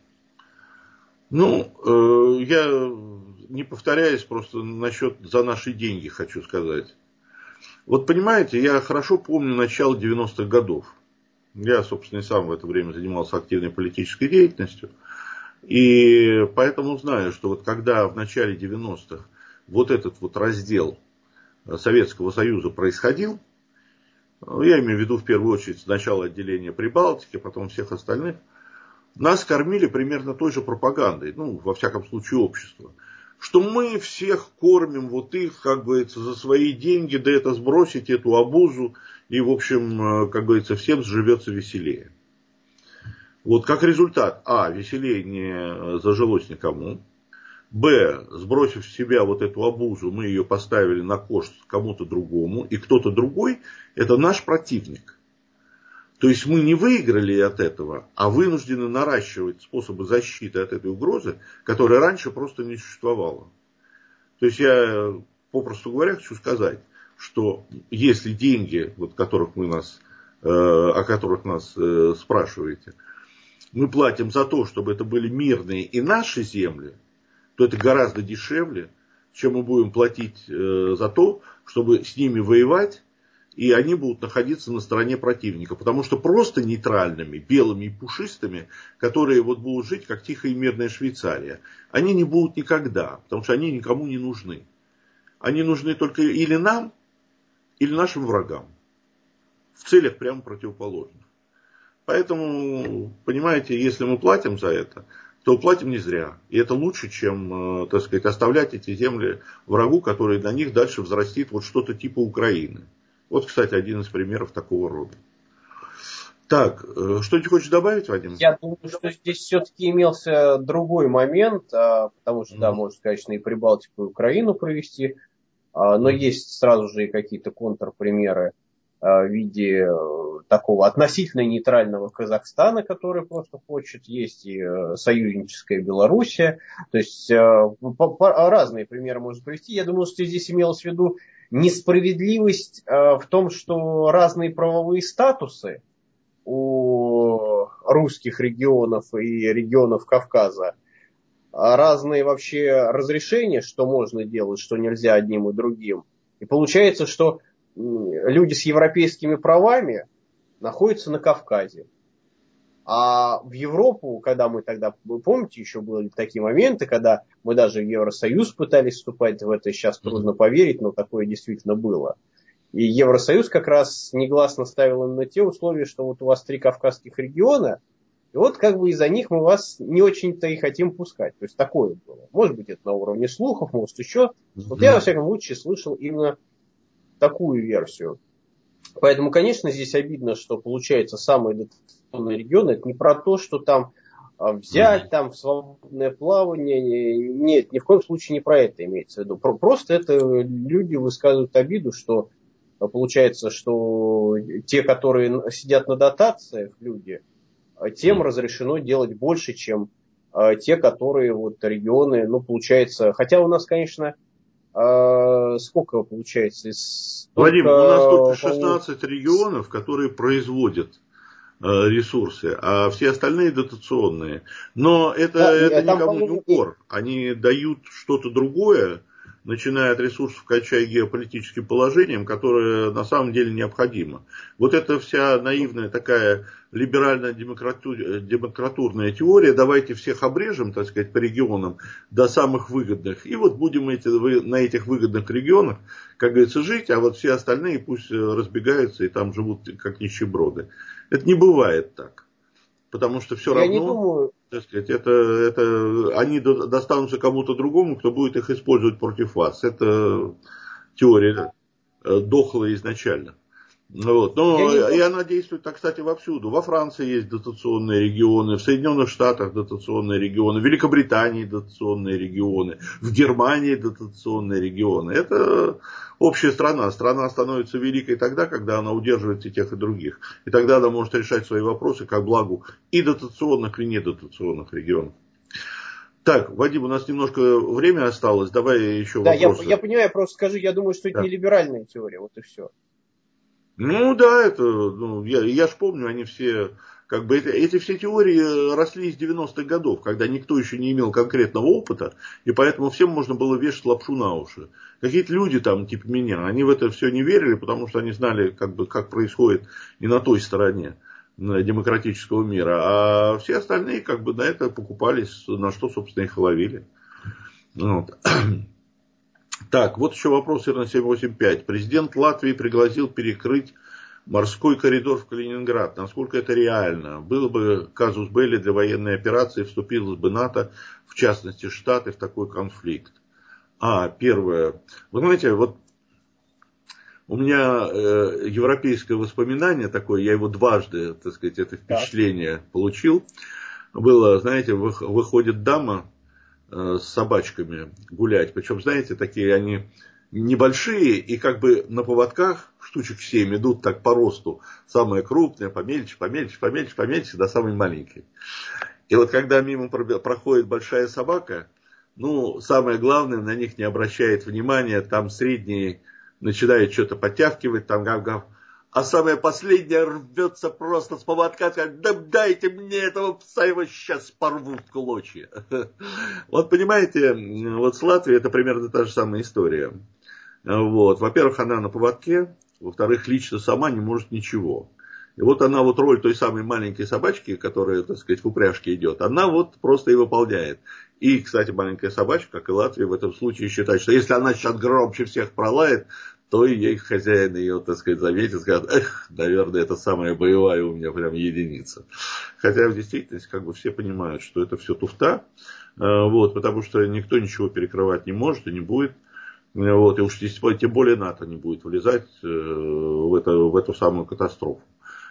Ну, я не повторяюсь, просто насчет за наши деньги хочу сказать. Вот понимаете, я хорошо помню начало 90-х годов. Я, собственно, и сам в это время занимался активной политической деятельностью. И поэтому знаю, что вот когда в начале 90-х вот этот вот раздел Советского Союза происходил, я имею в виду в первую очередь сначала отделение Прибалтики, потом всех остальных, нас кормили примерно той же пропагандой, ну, во всяком случае, общество, что мы всех кормим, вот их, как говорится, за свои деньги, да это сбросить, эту обузу, и, в общем, как говорится, всем живется веселее. Вот как результат, веселее не зажилось никому, сбросив с себя вот эту обузу, мы ее поставили на кош кому-то другому, и кто-то другой – это наш противник. То есть мы не выиграли от этого, а вынуждены наращивать способы защиты от этой угрозы, которая раньше просто не существовала. То есть я, попросту говоря, хочу сказать, что если деньги, вот, о которых нас спрашиваете, мы платим за то, чтобы это были мирные и наши земли, то это гораздо дешевле, чем мы будем платить за то, чтобы с ними воевать, и они будут находиться на стороне противника. Потому что просто нейтральными, белыми и пушистыми, которые вот будут жить, как тихая и мирная Швейцария, они не будут никогда, потому что они никому не нужны. Они нужны только или нам, или нашим врагам. В целях прямо противоположных. Поэтому, понимаете, если мы платим за это, то платим не зря. И это лучше, чем, так сказать, оставлять эти земли врагу, который на них дальше взрастит вот что-то типа Украины. Вот, кстати, один из примеров такого рода. Так, что-нибудь хочешь добавить, Вадим? Я думаю, что здесь все-таки имелся другой момент, потому что, да, можно, конечно, и Прибалтику, и Украину провести, но есть сразу же и какие-то контрпримеры в виде такого относительно нейтрального Казахстана, который просто хочет, есть и союзническая Белоруссия, то есть разные примеры можно привести. Я думаю, что здесь имелось в виду несправедливость в том, что разные правовые статусы у русских регионов и регионов Кавказа, разные вообще разрешения, что можно делать, что нельзя одним и другим. И получается, что люди с европейскими правами находятся на Кавказе. А в Европу, когда мы тогда, вы помните, еще были такие моменты, когда мы даже в Евросоюз пытались вступать в это, сейчас трудно поверить, но такое действительно было. И Евросоюз как раз негласно ставил именно те условия, что вот у вас 3 кавказских региона, и вот как бы из-за них мы вас не очень-то и хотим пускать. То есть такое было. Может быть, это на уровне слухов, может еще. Вот я, во всяком случае, слышал именно такую версию. Поэтому, конечно, здесь обидно, что получается самый дотационный регион. Это не про то, что там взять там в свободное плавание. Нет, ни в коем случае не про это имеется в виду. Просто это люди высказывают обиду, что получается, что те, которые сидят на дотациях, люди, тем разрешено делать больше, чем те, которые вот регионы, ну, получается, хотя у нас, конечно, сколько получается? Вадим, у нас только 16 регионов, которые производят ресурсы, а все остальные дотационные. Но это никому не укор. Они дают что-то другое, начиная от ресурсов, кончая геополитическим положением, которое на самом деле необходимо. Вот эта вся наивная такая либерально-демократурная теория, давайте всех обрежем, так сказать, по регионам до самых выгодных, и вот будем на этих выгодных регионах, как говорится, жить, а вот все остальные пусть разбегаются и там живут как нищеброды. Это не бывает так. Потому что все равно, не думаю, так сказать, они достанутся кому-то другому, кто будет их использовать против вас. Это теория дохлая изначально. Вот. Но и она действует, так, кстати, вовсюду. Во Франции есть дотационные регионы, в Соединенных Штатах дотационные регионы, в Великобритании дотационные регионы, в Германии дотационные регионы. Это общая страна. Страна становится великой тогда, когда она удерживает и тех, и других. И тогда она может решать свои вопросы как благу и дотационных, и недотационных регионов. Так, Вадим, у нас немножко времени осталось. Давай еще вопросы. Да, я понимаю, просто скажи, я думаю, что это не либеральная теория, вот и все. Ну да, я ж помню, они все, как бы эти все теории росли из 90-х годов, когда никто еще не имел конкретного опыта, и поэтому всем можно было вешать лапшу на уши. Какие-то люди там, типа меня, они в это все не верили, потому что они знали, как происходит и на той стороне демократического мира, а все остальные как бы на это покупались, на что, собственно, их ловили. Вот. Так, вот еще вопрос на 785. Президент Латвии пригласил перекрыть морской коридор в Калининград. Насколько это реально? Было бы казус белли для военной операции, вступилось бы НАТО, в частности Штаты, в такой конфликт. Первое. Вы знаете, вот у меня европейское воспоминание такое, я его дважды, так сказать, это впечатление получил. Было, знаете, выходит дама с собачками гулять. Причем, знаете, такие они небольшие и как бы на поводках штучек 7 идут так по росту. Самые крупные, помельче, до самой маленькой. И вот когда мимо проходит большая собака, самое главное, на них не обращает внимания, там средние начинают что-то подтягивать, там гав-гав. А самое последнее рвется просто с поводка, сказать, да дайте мне этого пса, его сейчас порвут в клочья. Вот понимаете, вот с Латвией это примерно та же самая история. Вот. Во-первых, она на поводке, во-вторых, лично сама не может ничего. И вот она вот роль той самой маленькой собачки, которая, так сказать, в упряжке идет, она вот просто и выполняет. И, кстати, маленькая собачка, как и Латвия, в этом случае считает, что если она сейчас громче всех пролает, то ей хозяин ее, так сказать, заметит, скажет, наверное, это самая боевая у меня прям единица. Хотя в действительности как бы все понимают, что это все туфта, вот, потому что никто ничего перекрывать не может и не будет. Вот, и уж тем более НАТО не будет влезать в эту самую катастрофу.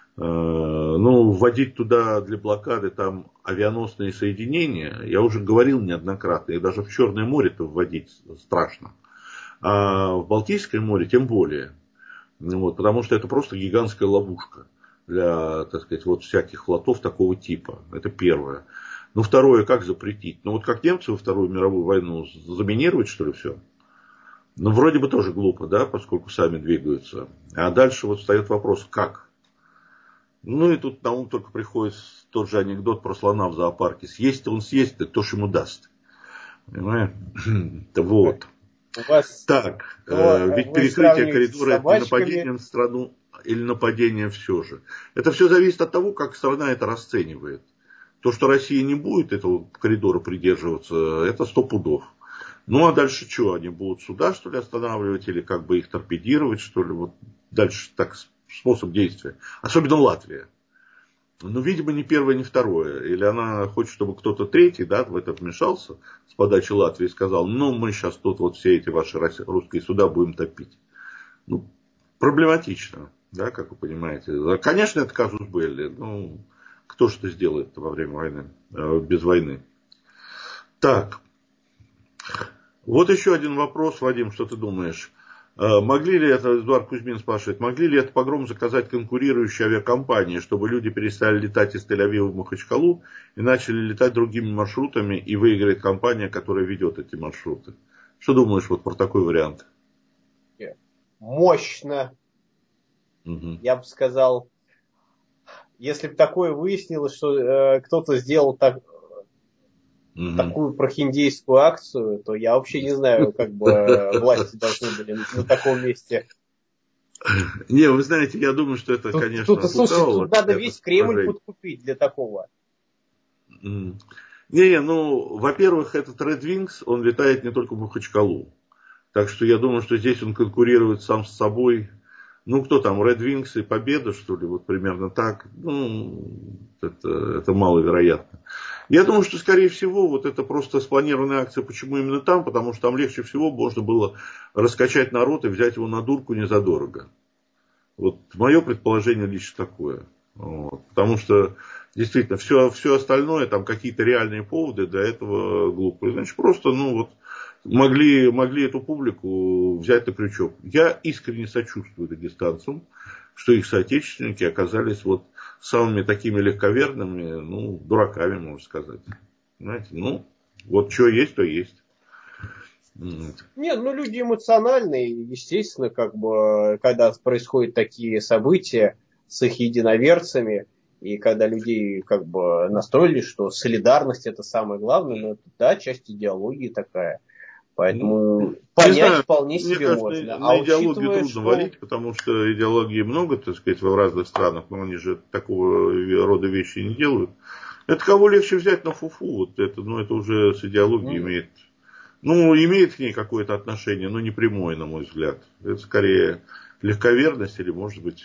Вводить туда для блокады там авианосные соединения, я уже говорил неоднократно, и даже в Черное море-то вводить страшно. А в Балтийское море тем более. Вот, потому что это просто гигантская ловушка для, так сказать, вот всяких флотов такого типа. Это первое. Второе, как запретить? Вот как немцы во Вторую мировую войну заминировать, что ли, все? Вроде бы тоже глупо, да, поскольку сами двигаются. А дальше вот встает вопрос, как? И тут на ум только приходит тот же анекдот про слона в зоопарке. Съесть он съест, кто ж ему даст. Понимаете? Вот. Так, ведь перекрытие коридора это не нападение на страну или нападение все же. Это все зависит от того, как страна это расценивает. То, что Россия не будет этого коридора придерживаться, это 100 пудов. А дальше что, они будут суда, что ли, останавливать, или как бы их торпедировать, что ли, вот дальше так способ действия. Особенно Латвия. Видимо, ни первое, ни второе. Или она хочет, чтобы кто-то третий, да, в это вмешался с подачи Латвии и сказал, мы сейчас тут вот все эти ваши русские суда будем топить. Проблематично, да, как вы понимаете. Конечно, это казус белли. Кто же это сделает во время войны, без войны? Так. Вот еще один вопрос, Вадим, что ты думаешь? Могли ли это, Эдуард Кузьмин спрашивает, могли ли это погром заказать конкурирующие авиакомпании, чтобы люди перестали летать из Тель-Авива в Махачкалу и начали летать другими маршрутами, и выиграет компания, которая ведет эти маршруты? Что думаешь вот про такой вариант? Мощно. Я бы сказал, если бы такое выяснилось, что кто-то сделал так, такую прохиндейскую акцию, то я вообще не знаю, как бы власти должны были на таком месте. Не, вы знаете, я думаю, что это, конечно, Слушай, тут надо весь Кремль подкупить для такого. Не, ну, во-первых, этот Red Wings, он летает не только в Махачкалу. Так что я думаю, что здесь он конкурирует сам с собой. Ну, кто там, Red Wings и Победа, что ли, вот примерно так. Ну, это маловероятно. Я думаю, что, скорее всего, вот это просто спланированная акция. Почему именно там? Потому что там легче всего можно было раскачать народ и взять его на дурку незадорого. Вот мое предположение лично такое. Вот. Потому что, действительно, все остальное, там какие-то реальные поводы для этого глупые. Значит, просто, ну, вот, могли эту публику взять на крючок. Я искренне сочувствую дагестанцам, что их соотечественники оказались вот самыми такими легковерными, ну, дураками, можно сказать. Знаете, ну, вот что есть, то есть. Нет, ну люди эмоциональные, естественно, как бы, когда происходят такие события с их единоверцами, и когда людей как бы настроили, что солидарность это самое главное, но это, да, часть идеологии такая. Поэтому понять знаю, вполне себе мне кажется, можно. на идеологию трудно валить, потому что идеологии много, так сказать, в разных странах, но они же такого рода вещи не делают. Это кого легче взять на фуфу, вот это, ну, это уже с идеологией имеет. Ну, имеет к ней какое-то отношение, но не прямое, на мой взгляд. Это скорее легковерность или, может быть,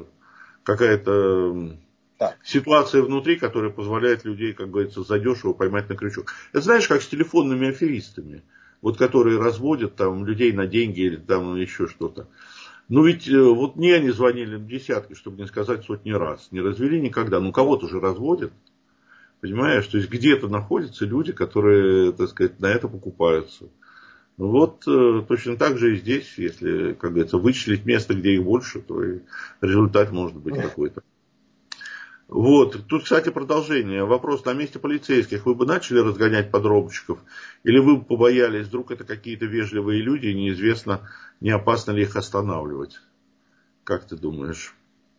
какая-то ситуация внутри, которая позволяет людей, как говорится, задешево поймать на крючок. Это знаешь, как с телефонными аферистами, вот которые разводят там людей на деньги или там еще что-то. Ну ведь вот мне они звонили десятки, чтобы не сказать сотни раз. Не развели никогда. Ну кого-то же разводят. Понимаешь, то есть где-то находятся люди, которые, так сказать, на это покупаются. Вот точно так же и здесь, если, как говорится, вычислить место, где их больше, то и результат может быть какой-то. Вот, тут, кстати, продолжение. Вопрос: на месте полицейских вы бы начали разгонять подробщиков? Или вы бы побоялись, вдруг это какие-то вежливые люди, и неизвестно, не опасно ли их останавливать? Как ты думаешь?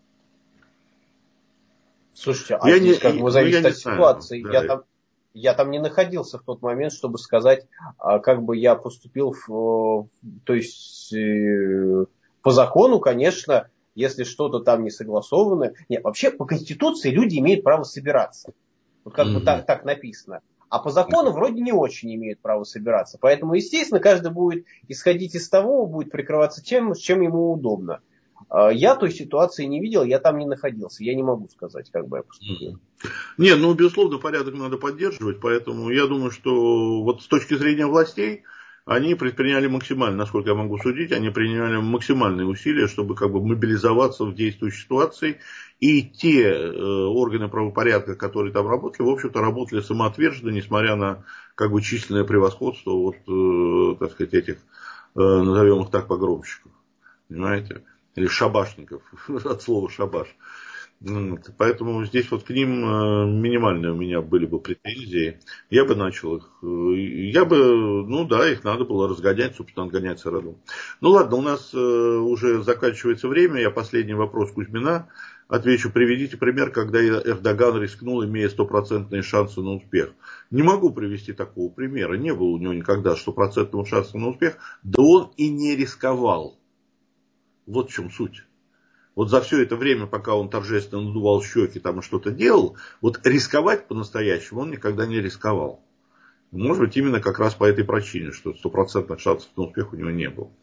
Слушайте, а здесь как бы зависит от ситуации. Да. Я там не находился в тот момент, чтобы сказать, как бы я поступил. То есть, по закону, конечно, если что-то там не согласовано. Нет, вообще по Конституции люди имеют право собираться. Вот как бы так написано. А по закону вроде не очень имеют право собираться. Поэтому, естественно, каждый будет исходить из того, будет прикрываться тем, с чем ему удобно. Я той ситуации не видел, я там не находился. Я не могу сказать, как бы я поступил. Не, ну, безусловно, порядок надо поддерживать. Поэтому я думаю, что вот с точки зрения властей, они предприняли максимально, насколько я могу судить, они приняли максимальные усилия, чтобы как бы мобилизоваться в действующей ситуации. И те органы правопорядка, которые там работали, в общем-то, работали самоотверженно, несмотря на как бы численное превосходство вот, так сказать, этих, назовем их так, погромщиков. Понимаете? Или шабашников, от слова шабаш. Поэтому здесь вот к ним минимальные у меня были бы претензии. Я бы начал их. Я бы, ну да, их надо было разгонять, собственно, отгонять сразу. Ну ладно, у нас уже заканчивается время. Я последний вопрос Кузьмина отвечу. Приведите пример, когда Эрдоган рискнул, имея стопроцентные шансы на успех. Не могу привести такого примера. Не было у него никогда стопроцентного шанса на успех. Да он и не рисковал. Вот в чем суть. Вот за все это время, пока он торжественно надувал щеки там и что-то делал, вот рисковать по-настоящему он никогда не рисковал. Может быть, именно как раз по этой причине, что стопроцентных шансов на успех у него не было.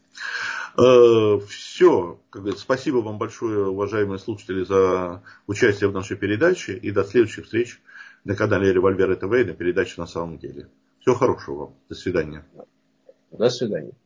Все. Спасибо вам большое, уважаемые слушатели, за участие в нашей передаче. И до следующих встреч на канале Револьвер ТВ и на передаче «На самом деле». Всего хорошего вам. До свидания. До свидания.